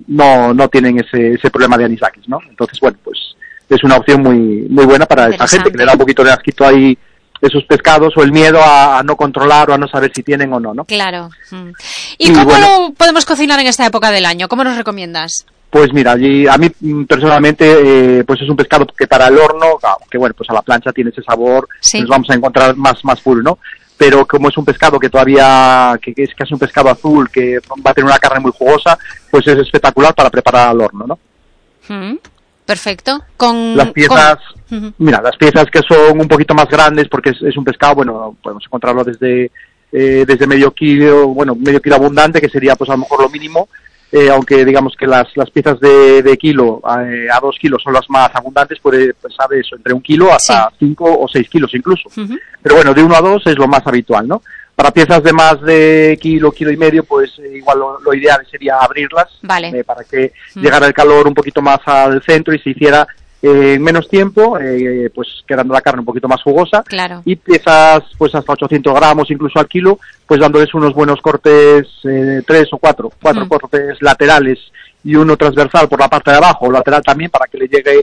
no no tienen ese ese problema de anisakis, ¿no? Entonces, bueno, pues es una opción muy muy buena para esa gente que le da un poquito de asquito ahí esos pescados o el miedo a, a no controlar o a no saber si tienen o no, ¿no? Claro. ¿Y, y cómo bueno, lo podemos cocinar en esta época del año? ¿Cómo nos recomiendas? Pues mira, allí, a mí personalmente, eh, pues es un pescado que para el horno, que bueno, pues a la plancha tiene ese sabor, sí. nos vamos a encontrar más más full, ¿no? Pero como es un pescado que todavía, que, que es casi un pescado azul, que va a tener una carne muy jugosa, pues es espectacular para preparar al horno, ¿no? Mm. Perfecto. Con las piezas, con... Uh-huh. mira, las piezas que son un poquito más grandes, porque es, es un pescado, bueno, podemos encontrarlo desde eh, desde medio kilo, bueno, medio kilo abundante, que sería pues a lo mejor lo mínimo, eh, aunque digamos que las las piezas de, de kilo eh, a dos kilos son las más abundantes, puede pesar eso, entre un kilo hasta sí. cinco o seis kilos incluso. Uh-huh. Pero bueno, de uno a dos es lo más habitual, ¿no? Para piezas de más de kilo, kilo y medio, pues eh, igual lo, lo ideal sería abrirlas, vale. eh, para que mm. llegara el calor un poquito más al centro y se hiciera eh, en menos tiempo, eh, pues quedando la carne un poquito más jugosa. Claro. Y piezas pues hasta ochocientos gramos, incluso al kilo, pues dándoles unos buenos cortes, eh, tres o cuatro, cuatro mm. cortes laterales y uno transversal por la parte de abajo, o lateral también, para que le llegue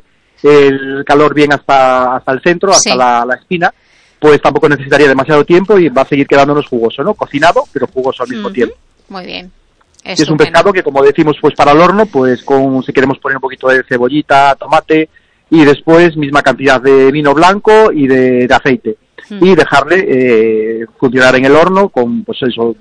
el calor bien hasta, hasta el centro, hasta sí. la, la espina. Pues tampoco necesitaría demasiado tiempo y va a seguir quedándonos jugoso, ¿no? Cocinado, pero jugoso al mismo uh-huh. tiempo. Muy bien. Es un pescado que, como decimos, pues para el horno, pues con si queremos poner un poquito de cebollita, tomate y después misma cantidad de vino blanco y de, de aceite. Uh-huh. Y dejarle eh, funcionar en el horno con, pues eso,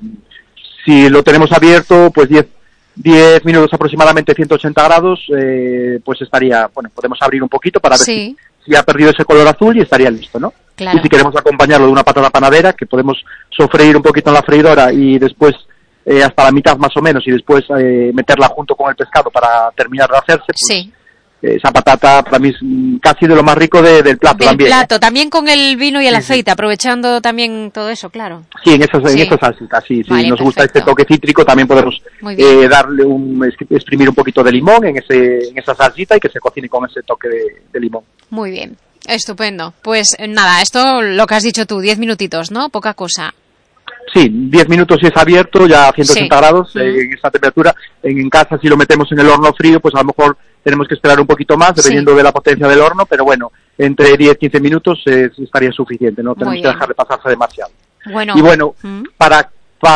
si lo tenemos abierto, pues diez minutos aproximadamente, ciento ochenta grados, eh, pues estaría, bueno, podemos abrir un poquito para ver sí. si, si ha perdido ese color azul y estaría listo, ¿no? Claro. Y si queremos acompañarlo de una patata panadera, que podemos sofreír un poquito en la freidora y después eh, hasta la mitad más o menos, y después eh, meterla junto con el pescado para terminar de hacerse, pues, sí. eh, esa patata para mí es casi de lo más rico de, del plato del también. Del plato, ¿eh? También con el vino y el sí, aceite, sí. aprovechando también todo eso, claro. Sí, en esas, sí. en esas salsitas, sí. Vale, si nos perfecto. gusta este toque cítrico, también podemos eh, darle un, exprimir un poquito de limón en ese en esa salsita y que se cocine con ese toque de, de limón. Muy bien. Estupendo. Pues nada, esto lo que has dicho tú, diez minutitos, ¿no? Poca cosa. Sí, diez minutos si es abierto, ya a ciento ochenta sí. grados, uh-huh. eh, en esa temperatura. En, en casa, si lo metemos en el horno frío, pues a lo mejor tenemos que esperar un poquito más, dependiendo sí. de la potencia del horno, pero bueno, entre diez a quince minutos eh, estaría suficiente, no tenemos que dejarle pasarse demasiado. Bueno. Y bueno, uh-huh. para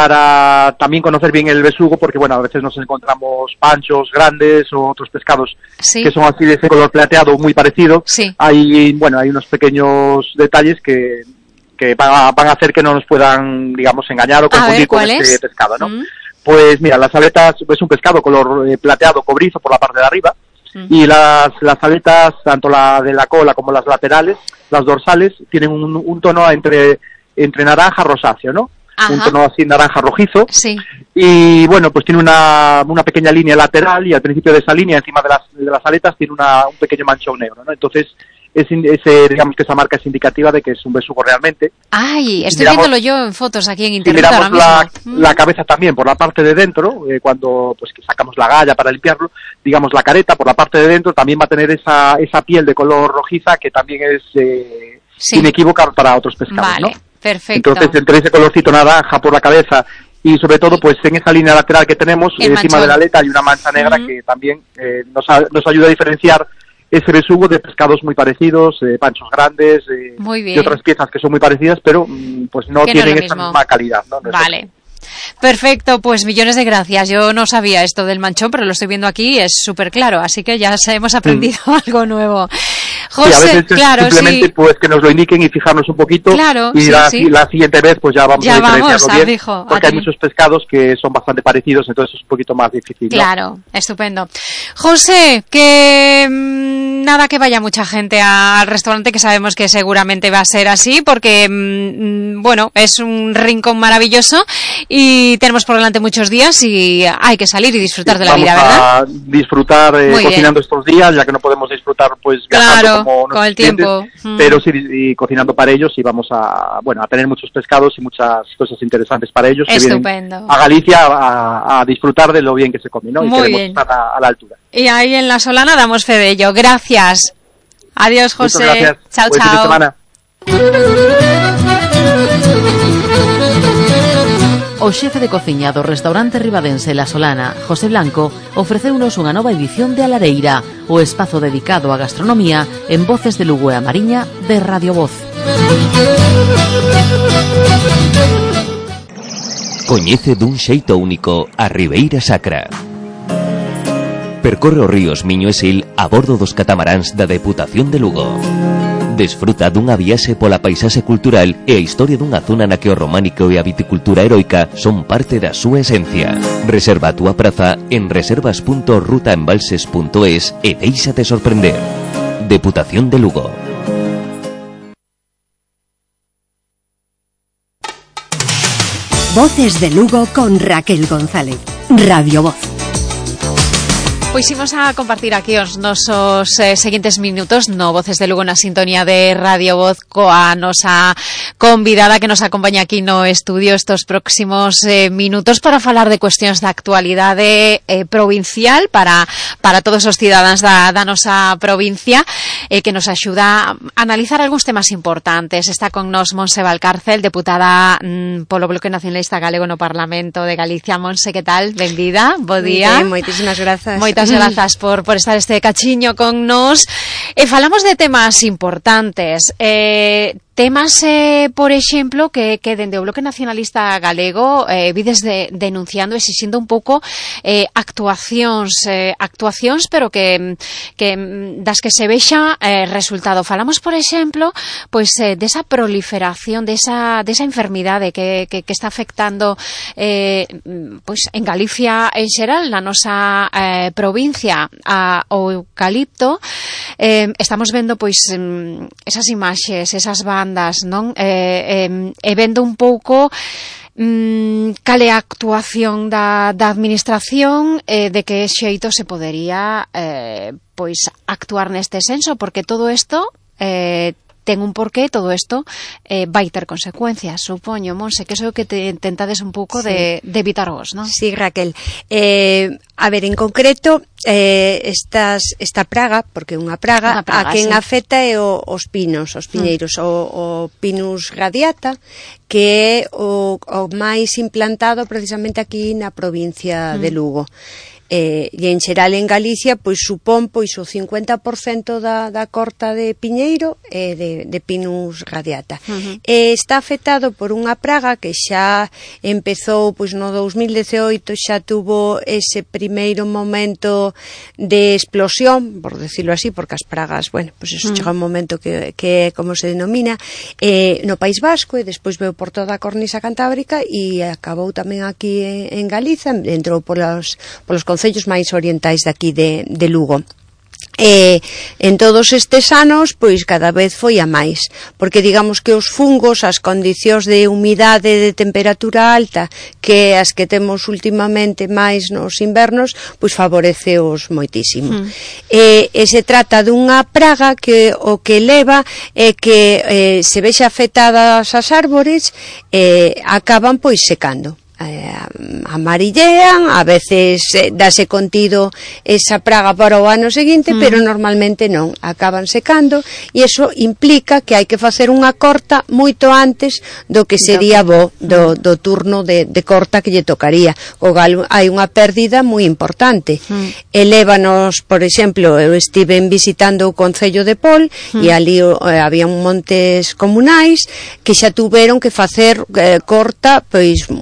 para también conocer bien el besugo, porque bueno, a veces nos encontramos panchos grandes o otros pescados sí. que son así de ese color plateado muy parecido. Sí. Hay, bueno, hay unos pequeños detalles que, que van, a, van a hacer que no nos puedan, digamos, engañar o confundir con este es? pescado, ¿no? Mm. Pues mira, las aletas, es un pescado color eh, plateado cobrizo por la parte de arriba, mm. y las, las aletas, tanto la de la cola como las laterales, las dorsales, tienen un, un tono entre, entre naranja rosáceo, ¿no? Ajá. Un tono así naranja rojizo. Sí. Y bueno, pues tiene una, una pequeña línea lateral y al principio de esa línea, encima de las, de las aletas, tiene una, un pequeño manchón negro, ¿no? Entonces, es, ese, digamos que esa marca es indicativa de que es un besugo realmente. Ay, estoy miramos, viéndolo yo en fotos aquí en internet. Si miramos ahora la, mismo. la cabeza también por la parte de dentro, eh, cuando pues que sacamos la galla para limpiarlo, digamos la careta por la parte de dentro también va a tener esa, esa piel de color rojiza que también es eh, sí. inequívoca para otros pescados, vale. ¿no? Perfecto. Entonces, entre ese colorcito naranja por la cabeza y sobre todo pues en esa línea lateral que tenemos, eh, encima de la aleta hay una mancha negra uh-huh. que también eh, nos, a, nos ayuda a diferenciar ese besugo de pescados muy parecidos, eh, panchos grandes eh, y otras piezas que son muy parecidas, pero mm, pues no que tienen no es esa mismo. misma calidad, ¿no? No vale. Perfecto, pues millones de gracias. Yo no sabía esto del manchón, pero lo estoy viendo aquí y es súper claro, así que ya hemos aprendido mm. algo nuevo. José, sí, a veces claro, simplemente sí. pues que nos lo indiquen y fijarnos un poquito, claro, y sí, la, sí. la siguiente vez pues ya vamos ya a vamos, diferenciarlo bien, fijo, porque hay muchos pescados que son bastante parecidos, entonces es un poquito más difícil, ¿no? Claro, estupendo. José, que mmm, nada que vaya mucha gente al restaurante, que sabemos que seguramente va a ser así, porque mmm, bueno, es un rincón maravilloso y tenemos por delante muchos días y hay que salir y disfrutar de la vamos vida, ¿verdad? A disfrutar eh, cocinando estos días, ya que no podemos disfrutar pues viajando claro, como con el clientes, tiempo, mm. pero sí y cocinando para ellos, y vamos a bueno a tener muchos pescados y muchas cosas interesantes para ellos. Estupendo. Que vienen a Galicia a, a disfrutar de lo bien que se come, ¿no? Y Muy queremos bien. estar a, a la altura. Y ahí en La Solana damos fe de ello. Gracias. Adiós, José. Muchas gracias. Chao, Buen chao. fin de semana. O xefe de cociña do restaurante ribadense La Solana, José Blanco, ofreceunos unha nova edición de A Lareira, o espazo dedicado á gastronomía en Voces de Lugo e a Mariña de Radio Voz. Coñece dun xeito único a Ribeira Sacra. Percorre os ríos Miño e Sil a bordo dos catamaráns da Deputación de Lugo. Desfruta dunha viaxe pola paisaxe cultural e a historia dunha zona na que o románico e a viticultura heroica son parte da súa esencia. Reserva a túa praza en reservas punto rutaembalses punto es e déixate sorprender. Deputación de Lugo. Voces de Lugo con Raquel González. Radio Voz. Pois imos a compartir aquí os nosos eh, seguintes minutos no Voces de Lugo na sintonía de Radio Voz coa nosa convidada que nos acompaña aquí no estudio estos próximos eh, minutos para falar de cuestións da actualidade eh, provincial para para todos os cidadáns da, da nosa provincia, eh, que nos axuda a analizar algúns temas importantes. Está con nos Monse Valcárcel, deputada mm, polo Bloque Nacionalista Galego no Parlamento de Galicia. Monse, que tal? Benvida, bo día. Moi ben, moitísimas grazas. Moitas grazas por, por estar este cachiño con nos. E falamos de temas importantes. Eh, temas, eh, por exemplo, que, que dende o Bloque Nacionalista Galego eh, vides de, denunciando, exixindo un pouco eh, actuacións, eh, actuacións, pero que, que das que se vexa eh, resultado. Falamos, por exemplo, pois eh, desa proliferación, desa, desa enfermidade que, que, que está afectando eh, pois en Galicia en xeral, na nosa eh, provincia, a, o eucalipto. Eh, estamos vendo pois esas imaxes, esas bandas, non? Eh, eh, e vendo un pouco mm, cal é a actuación da, da administración, eh, de que xeito se podería eh, pois actuar neste senso, porque todo isto eh, ten un porqué, todo isto eh, vai ter consecuencias, supoño, Monse, que eso é o que te tentades un pouco sí. de, de evitar vos, non? Sí, Raquel. Eh, a ver, en concreto, eh, estas, esta praga, porque é unha praga, unha praga a quen sí. afecta é o, os pinos, os piñeiros, mm. o, o Pinus radiata, que é o, o máis implantado precisamente aquí na provincia mm. de Lugo. Eh, e en xeral en Galicia pois supón pois o cincuenta por cento da, da corta de piñeiro e eh, de, de Pinus radiata. Uh-huh. Eh, está afectado por unha praga que xa empezou pois no dos mil dezaoito, xa tuvo ese primeiro momento de explosión, por decirlo así, porque as pragas, bueno, pois eso uh-huh. chega un momento que, que como se denomina, eh, no País Vasco, e despois veu por toda a cornisa cantábrica e acabou tamén aquí en, en Galiza, entrou polos, polos concellos máis orientais daqui de, de Lugo. E en todos estes anos pois cada vez foi a máis, porque digamos que os fungos, as condicións de humidade, de temperatura alta, que as que temos últimamente máis nos invernos, pois favoreceos moitísimo. Mm. E, e se trata dunha praga que o que leva é que eh, se vexe afectadas as árbores, eh, acaban pois secando. Eh, amarillean, a veces eh, dase contido esa praga para o ano seguinte, mm. pero normalmente non, acaban secando, e iso implica que hai que facer unha corta moito antes do que sería bo do, do turno de, de corta que lle tocaría, o gal hai unha pérdida moi importante. Mm. Elévanos, por exemplo, eu estive visitando o Concello de Pol, mm. e ali eh, había un montes comunais que xa tuveron que facer eh, corta pois moi grande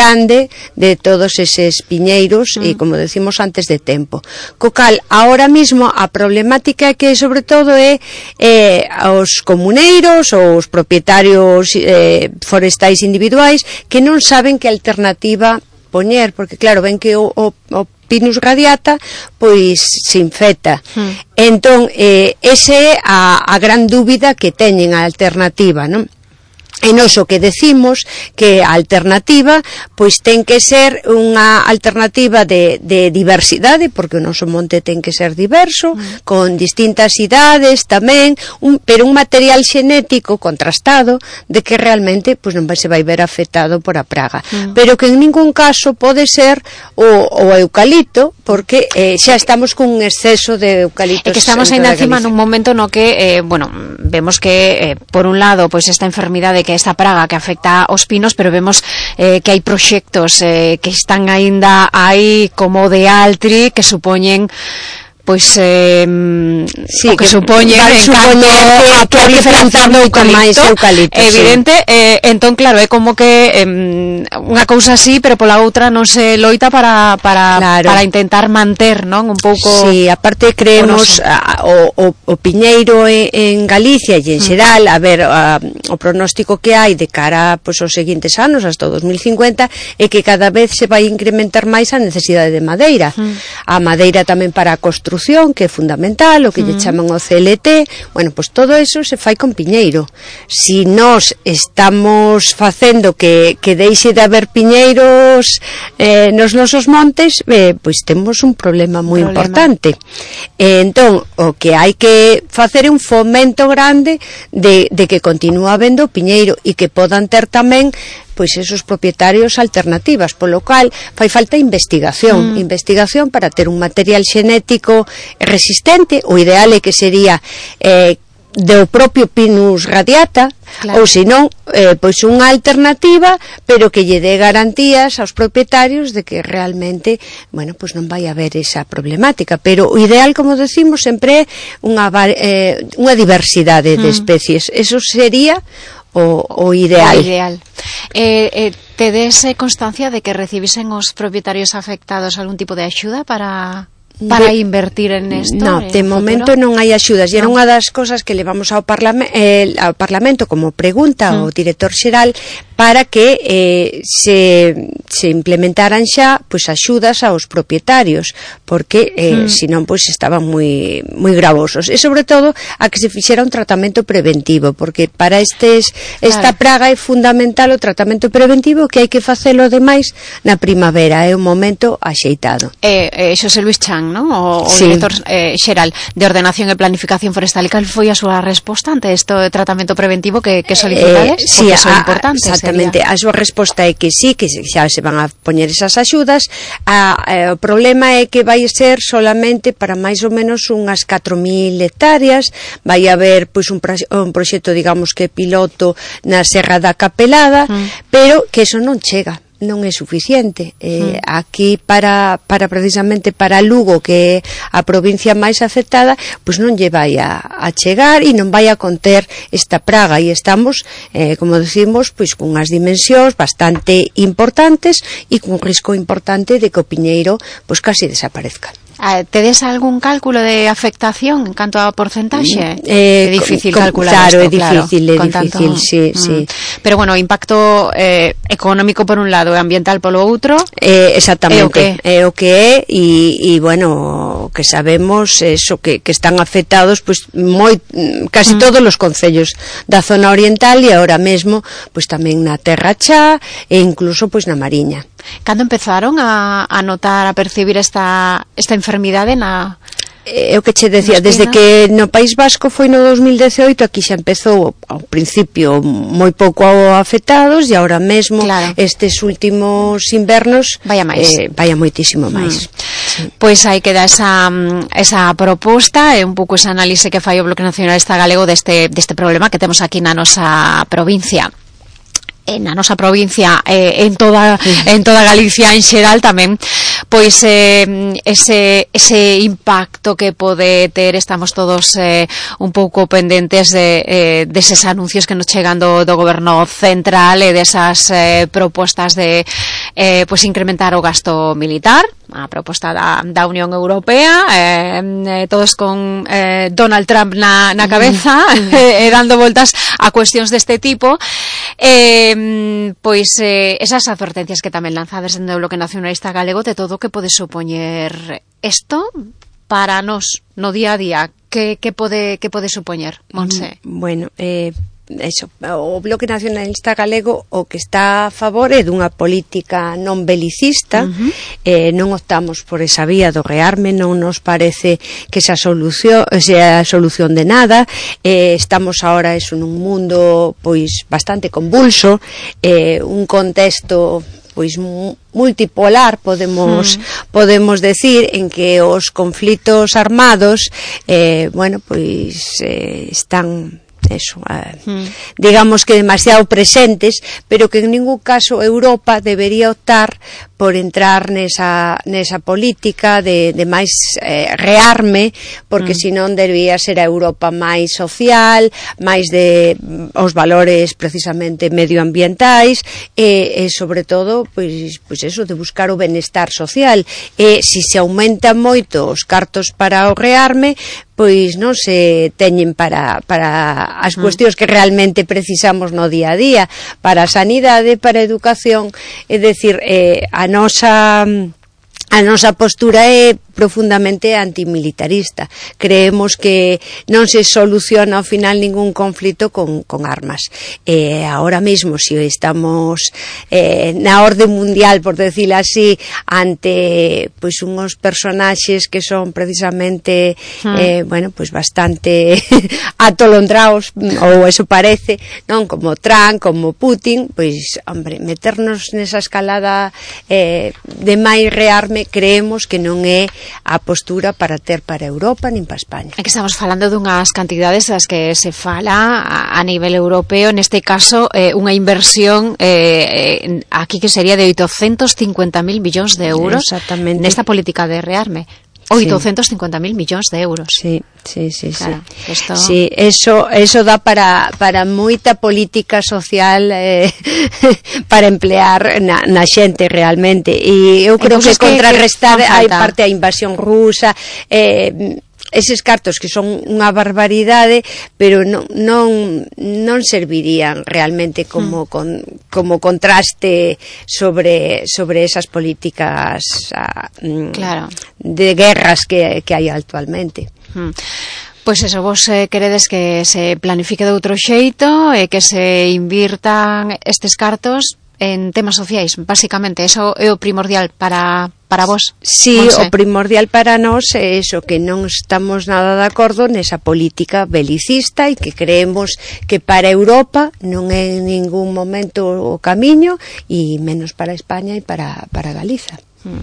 grande de todos eses piñeiros mm. e, como decimos antes, de tempo. Co cal, ahora mismo a problemática que sobre todo é eh, os comuneiros ou os propietarios eh, forestais individuais que non saben que alternativa poñer, porque claro, ven que o, o, o Pinus radiata pois se infecta. Mm. Entón, eh, ese é a, a gran dúbida que teñen a alternativa, non? E nos o que decimos que a alternativa pois ten que ser unha alternativa de, de diversidade, porque o noso monte ten que ser diverso, mm. con distintas idades tamén, un, pero un material xenético contrastado de que realmente pois non vai, se vai ver afectado por a praga, mm. pero que en ningún caso pode ser o, o eucalipto, porque eh, xa estamos con un exceso de eucaliptos. E que estamos ainda encima nun momento no que, eh, bueno, vemos que eh, por un lado pois esta enfermidade, que esta praga que afecta aos pinos, pero vemos eh, que hai proxectos eh, que están aínda aí como de Altri que supoñen pois eh, sí, o que, que supoñen en canto a proliferación do eucalipto, eucalipto evidente, sí. eh, entón claro, é como que eh, unha cousa así, pero pola outra non se loita para para, claro. para intentar manter, non, un pouco. Sí, aparte creemos a, o, o, o piñeiro en, en Galicia e en xeral, mm. a ver, a, o pronóstico que hai de cara pois aos seguintes anos, hasta o dos mil cincuenta, é que cada vez se vai incrementar máis a necesidade de madeira. Mm. A madeira tamén para a construción, que é fundamental, o que lle chaman o C L T, bueno, pois todo eso se fai con piñeiro. Si nós estamos facendo que, que deixe de haber piñeiros eh, nos nosos montes, eh, pois temos un problema moi problema. importante. Eh, entón, o que hai que facer é un fomento grande de, de que continúa habendo piñeiro e que podan ter tamén pois esos propietarios alternativas, polo cual fai falta investigación, mm. investigación para ter un material xenético resistente. O ideal é que sería eh, do propio Pinus radiata, claro. ou senón, eh, pois unha alternativa, pero que lle dé garantías aos propietarios de que realmente, bueno, pois non vai haber esa problemática, pero o ideal, como decimos, sempre é unha, eh, unha diversidade mm. de especies. Eso sería O, o ideal. O ideal. Eh, eh, tedes constancia de que recibisen os propietarios afectados algún tipo de axuda para para de, invertir en esto? No, de momento non hai axudas. E era unha das cosas que levamos ao, parlame, eh, ao Parlamento como pregunta ao mm. director xeral para que eh, se, se implementaran xa pois axudas aos propietarios, porque eh, mm. senón pois estaban moi moi gravosos. E sobre todo a que se fixera un tratamento preventivo, porque para estes esta claro. praga é fundamental o tratamento preventivo, que hai que facelo demais na primavera, é un momento axeitado. Eh, eh, Xosé Luis Chan, ¿no? O, o sí. director eh, xeral de Ordenación e Planificación Forestal. E cal foi a súa resposta ante este tratamento preventivo que, que solicitades? Eh, sí, porque son importantes. Exactamente. Sería. A súa resposta é que sí, que xa se van a poñer esas axudas. A, eh, o problema é que vai ser solamente para máis ou menos unhas catro mil hectáreas. Vai haber pois un, pro, un proxecto, digamos, que piloto na Serra da Capelada, mm. pero que eso non chega. Non é suficiente. Eh, mm. Aquí para, para precisamente para Lugo, que é a provincia máis afectada, pois non lle vai a, a chegar e non vai a conter esta praga, e estamos, eh, como decimos, pois con unhas dimensións bastante importantes e con un risco importante de que o piñeiro pois casi desaparezca. ¿Tedes algún cálculo de afectación en canto a porcentaxe? Eh, é difícil con, calcular claro, esto, é difícil, claro, é difícil, tanto, sí, mm. sí. Pero bueno, impacto eh, económico por un lado e ambiental polo outro. Eh, exactamente, é o que é, e, e bueno, que sabemos eso, que, que están afectados pois moi casi mm. todos os concellos da zona oriental e agora mesmo pois tamén na Terra Chá e incluso pois na Mariña. Cando empezaron a, a notar, a percibir esta esta enfermidade na É o que che decía, desde que no País Vasco foi no dos mil dezaoito, aquí xa empezou ao principio moi pouco afectados e agora mesmo claro. estes últimos invernos vaya máis, eh, vaya moitísimo máis. Mm. Sí. Pois aí queda esa esa proposta e un pouco ese análise que fai o Bloque Nacionalista Galego deste deste problema que temos aquí na nosa provincia. Na nosa provincia, eh, en toda en toda Galicia en xeral tamén, pois eh, ese ese impacto que pode ter, estamos todos eh, un pouco pendentes de eh, deses anuncios que nos chegan do, do goberno central e desas eh, propostas de eh, pues incrementar o gasto militar, a proposta da, da Unión Europea, eh, eh, todos con eh, Donald Trump na, na cabeza, mm. eh, dando voltas a cuestións deste tipo, eh, pois eh, esas advertencias que tamén lanzades dende o Bloque Nacionalista Galego de todo o que pode supoñer isto para nós no día a día. Que, que pode que pode supoñer, Montse? Bueno, eh, eso, o Bloque Nacionalista Galego o que está a favor é dunha política non belicista, uh-huh. eh, non optamos por esa vía do rearme, non nos parece que esa solución sea a solución de nada, eh, estamos ahora eso nun mundo pois bastante convulso, eh, un contexto pois multipolar, podemos mm. podemos decir, en que os conflitos armados eh, bueno, pois eh, están eso, eh, mm. digamos que demasiado presentes, pero que en ningún caso Europa debería optar por entrar nesa, nesa política de, de máis eh, rearme, porque mm. senón debería ser a Europa máis social, máis de os valores precisamente medioambientais e, e sobre todo pois, pois eso, de buscar o benestar social. E se se aumentan moito os cartos para o rearme, pois non se teñen para, para as cuestións que realmente precisamos no día a día, para a sanidade, para a educación, é dicir, eh, a nosa a nosa postura é profundamente antimilitarista. Creemos que non se soluciona ao final ningún conflito con, con armas. Eh, ahora mesmo, se si estamos eh, na orde mundial, por decirlo así, ante pois unhos personaxes que son precisamente hmm. eh, bueno, pois bastante atolondraos, ou eso parece, non, como Trump, como Putin, pois, hombre, meternos nesa escalada eh, de máis rearme, creemos que non é a postura para ter para Europa nin para España. Aquí estamos falando dunhas cantidades das que se fala a, a nivel europeo, neste caso eh, unha inversión eh, aquí que sería de oitocentos cincuenta mil millóns de euros nesta política de rearme. oitocentos cincuenta mil millóns de euros. Sí, sí, sí, claro, sí. Esto... Sí, eso eso dá para para moita política social eh, para emplear na, na xente realmente. E eu creo que contrarrestar que, que hai parte a invasión rusa, eh eses cartos que son unha barbaridade, pero non non non servirían realmente como mm. con, como contraste sobre sobre esas políticas ah, claro. de guerras que que hai actualmente. Mm. Pois eso, vos eh, queredes que se planifique de outro xeito e que se invirtan estes cartos en temas sociais, basicamente, eso é o primordial para para vos. Sí, Monse. O primordial para nós é eso, que non estamos nada de acordo nesa política belicista e que creemos que para Europa non é en ningún momento o camiño e menos para España e para, para Galiza. Mm.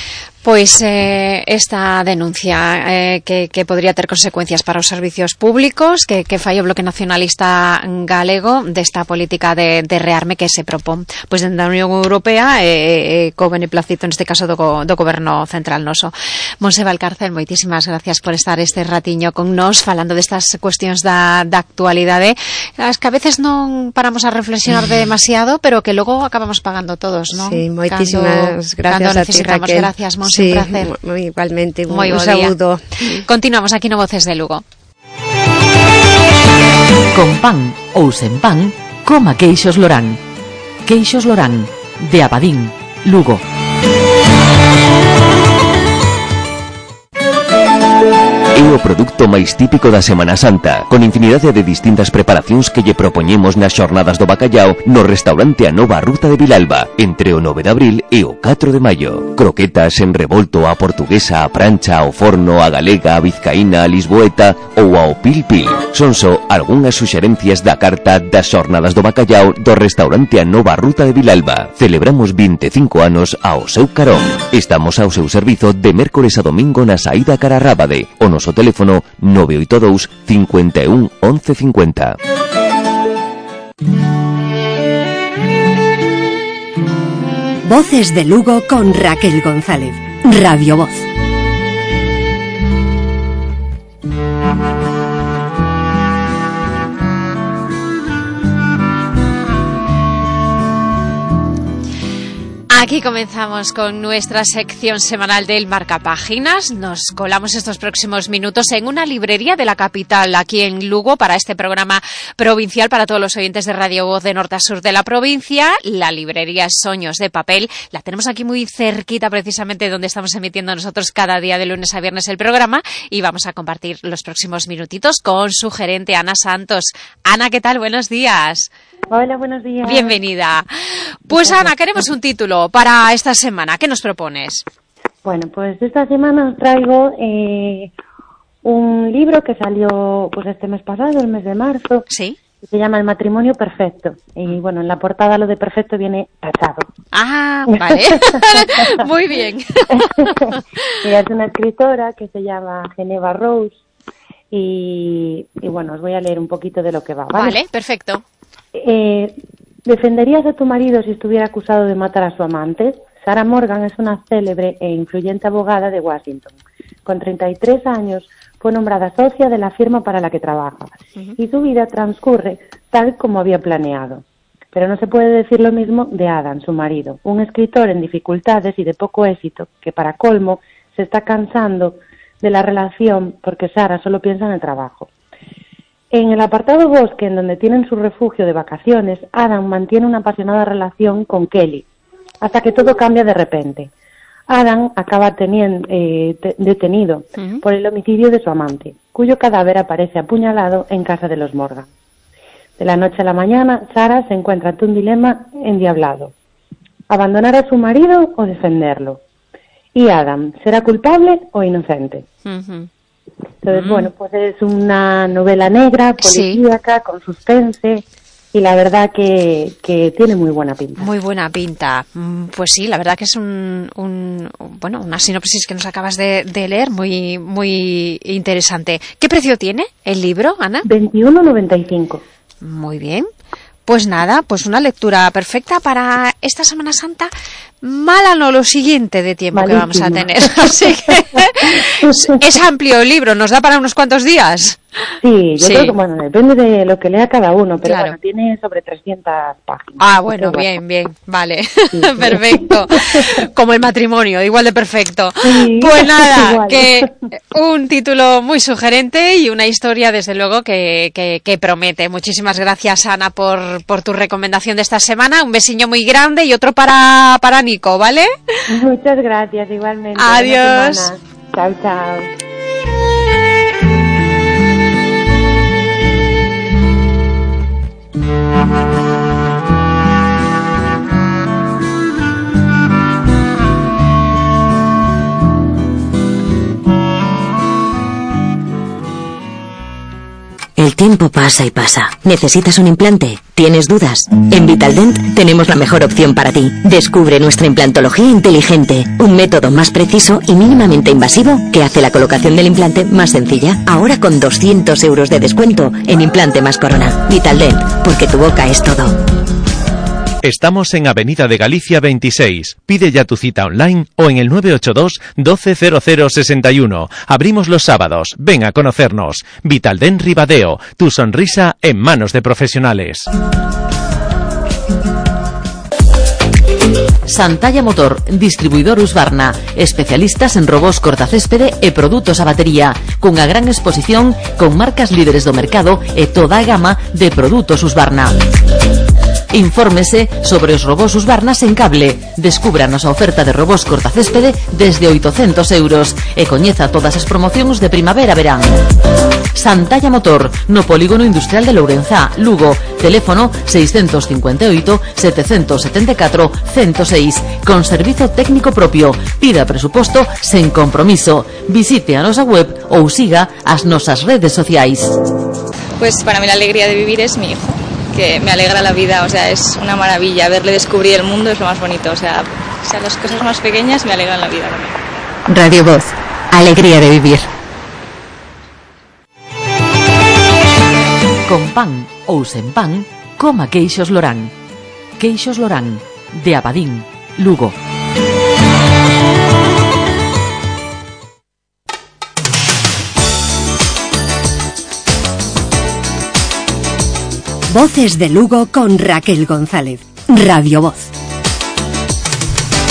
Pois eh, esta denuncia eh, que, que podría ter consecuencias para os servicios públicos que, que fai o Bloque Nacionalista Galego desta política de, de rearme que se propón pois dentro da Unión Europea e eh, eh, co beneplácito neste caso do, do Goberno Central noso. Monse Valcárcel, moitísimas gracias por estar este ratiño con nós falando destas cuestións da, da actualidade, as que a veces non paramos a reflexionar demasiado, pero que logo acabamos pagando todos, non? Sí, moitísimas cando, gracias cando a ti, Raquel. Gracias, Monse. Sí, un placer. Muy, igualmente, un, muy un saludo. Continuamos aquí no Voces de Lugo. Con pan ou sen pan, coma queixos Lorán. Queixos Lorán, de Abadín, Lugo. É o produto máis típico da Semana Santa, con infinidade de distintas preparacións que lle propoñemos nas xornadas do bacallao no restaurante A Nova Ruta de Vilalba, entre o nove de abril e o catro de maio. Croquetas en revolto a portuguesa, a prancha, ao forno, a galega, a vizcaína, a lisboeta ou ao pil-pil. Son só algunhas suxerencias da carta das xornadas do bacallao do restaurante A Nova Ruta de Vilalba. Celebramos vinte e cinco anos ao seu carón. Estamos ao seu servizo de mércores a domingo na saída cara a Rábade. O noso teléfono nove oito dous, cincuenta e un, once cincuenta. Voces de Lugo con Raquel González. Radio Voz. Aquí comenzamos con nuestra sección semanal del Marcapáginas. Nos colamos estos próximos minutos en una librería de la capital, aquí en Lugo, para este programa provincial para todos los oyentes de Radio Voz de norte a sur de la provincia. La librería Soños de Papel. La tenemos aquí muy cerquita, precisamente donde estamos emitiendo nosotros cada día de lunes a viernes el programa, y vamos a compartir los próximos minutitos con su gerente, Ana Santos. Ana, ¿qué tal? Buenos días. Hola, buenos días. Bienvenida. Pues Ana, queremos un título para esta semana. ¿Qué nos propones? Bueno, pues esta semana os traigo eh, un libro que salió pues este mes pasado, el mes de marzo. Sí. Que se llama El matrimonio perfecto. Y bueno, en la portada lo de perfecto viene tachado. Ah, vale. Muy bien. Ella es una escritora que se llama Geneva Rose. Y, y bueno, os voy a leer un poquito de lo que va. Vale, vale, perfecto. Eh, ¿Defenderías a tu marido si estuviera acusado de matar a su amante? Sarah Morgan es una célebre e influyente abogada de Washington. Con treinta y tres años fue nombrada socia de la firma para la que trabaja. Uh-huh. Y su vida transcurre tal como había planeado. Pero no se puede decir lo mismo de Adam, su marido, un escritor en dificultades y de poco éxito, que para colmo se está cansando de la relación porque Sarah solo piensa en el trabajo. En el apartado bosque, en donde tienen su refugio de vacaciones, Adam mantiene una apasionada relación con Kelly, hasta que todo cambia de repente. Adam acaba teniendo, eh, te, detenido uh-huh. por el homicidio de su amante, cuyo cadáver aparece apuñalado en casa de los Morgan. De la noche a la mañana, Sarah se encuentra ante un dilema endiablado: ¿abandonar a su marido o defenderlo? Y Adam, ¿será culpable o inocente? Uh-huh. Entonces, mm. bueno, pues es una novela negra, policíaca, sí. con suspense, y la verdad que, que tiene muy buena pinta. Muy buena pinta. Pues sí, la verdad que es un, un bueno, una sinopsis que nos acabas de, de leer, muy muy interesante. ¿Qué precio tiene el libro, Ana? veintiuno noventa y cinco. Muy bien. Pues nada, pues una lectura perfecta para esta Semana Santa. Mala no lo siguiente de tiempo Malísimo. Que vamos a tener. Así que es amplio el libro, ¿nos da para unos cuantos días? Sí, yo sí. creo que bueno, depende de lo que lea cada uno, pero claro. bueno, tiene sobre trescientas páginas. Ah, bueno, bien, bien, vale, sí, sí. Perfecto. Como el matrimonio, igual de perfecto. Sí, pues nada, igual. Que un título muy sugerente y una historia, desde luego, que, que, que promete. Muchísimas gracias, Ana, por, por tu recomendación de esta semana. Un besiño muy grande y otro para, para Nico, ¿vale? Muchas gracias, igualmente. Adiós. Chao, chao. El tiempo pasa y pasa. ¿Necesitas un implante? ¿Tienes dudas? En Vitaldent tenemos la mejor opción para ti. Descubre nuestra implantología inteligente, un método más preciso y mínimamente invasivo que hace la colocación del implante más sencilla. Ahora con doscientos euros de descuento en implante más corona. Vitaldent, porque tu boca es todo. Estamos en Avenida de Galicia veintiséis. Pide ya tu cita online o en el nueve ocho dos, doce cero cero sesenta y uno. Abrimos los sábados. Ven a conocernos. Vitaldent Ribadeo. Tu sonrisa en manos de profesionales. Santalla Motor, distribuidor Husqvarna, especialistas en robós cortacéspede e produtos a batería, cunha gran exposición con marcas líderes do mercado e toda a gama de produtos Husqvarna. Infórmese sobre os robós Husqvarna en cable. Descubra a nosa oferta de robós cortacéspede desde oitocentos euros e coñeza todas as promocións de primavera-verán. Santalla Motor, no Polígono Industrial de Lourenzá, Lugo. Teléfono seiscentos cincuenta e oito, setecentos setenta e catro, cento seis. Con servizo técnico propio. Pida presuposto sen compromiso. Visite a nosa web ou siga as nosas redes sociais. Pues para mí la alegría de vivir es mi hijo, que me alegra la vida, o sea, es una maravilla. Verle descubrir el mundo es lo más bonito, o sea, o sea las cosas más pequeñas me alegran la vida también. Radio Voz, alegría de vivir. Con pan ou sen pan, coma queixos Lorán. Queixos Lorán, de Abadín, Lugo. Voces de Lugo con Raquel González. Radio Voz.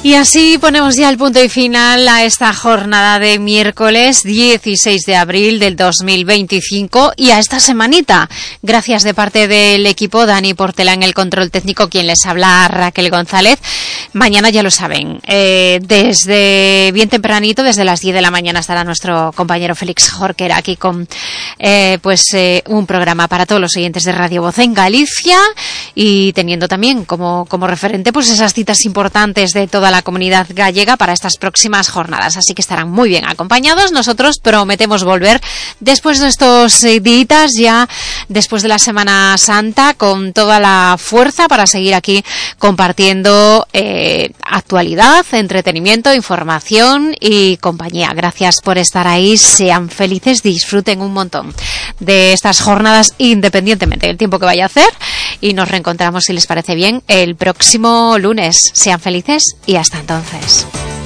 Y así ponemos ya el punto y final a esta jornada de miércoles dieciséis de abril del dos mil veinticinco y a esta semanita. Gracias de parte del equipo, Dani Portela en el control técnico, quien les habla, Raquel González. Mañana ya lo saben, eh, desde bien tempranito, desde las diez de la mañana estará nuestro compañero Félix Jorquera aquí con eh, pues eh, un programa para todos los oyentes de Radio Voz en Galicia y teniendo también como, como referente pues esas citas importantes de toda la comunidad gallega para estas próximas jornadas, así que estarán muy bien acompañados. Nosotros prometemos volver después de estos eh, días, ya después de la Semana Santa, con toda la fuerza para seguir aquí compartiendo eh, actualidad, entretenimiento, información y compañía. Gracias por estar ahí, sean felices, disfruten un montón de estas jornadas independientemente del tiempo que vaya a hacer y nos reencontramos, si les parece bien, el próximo lunes. Sean felices y hasta entonces.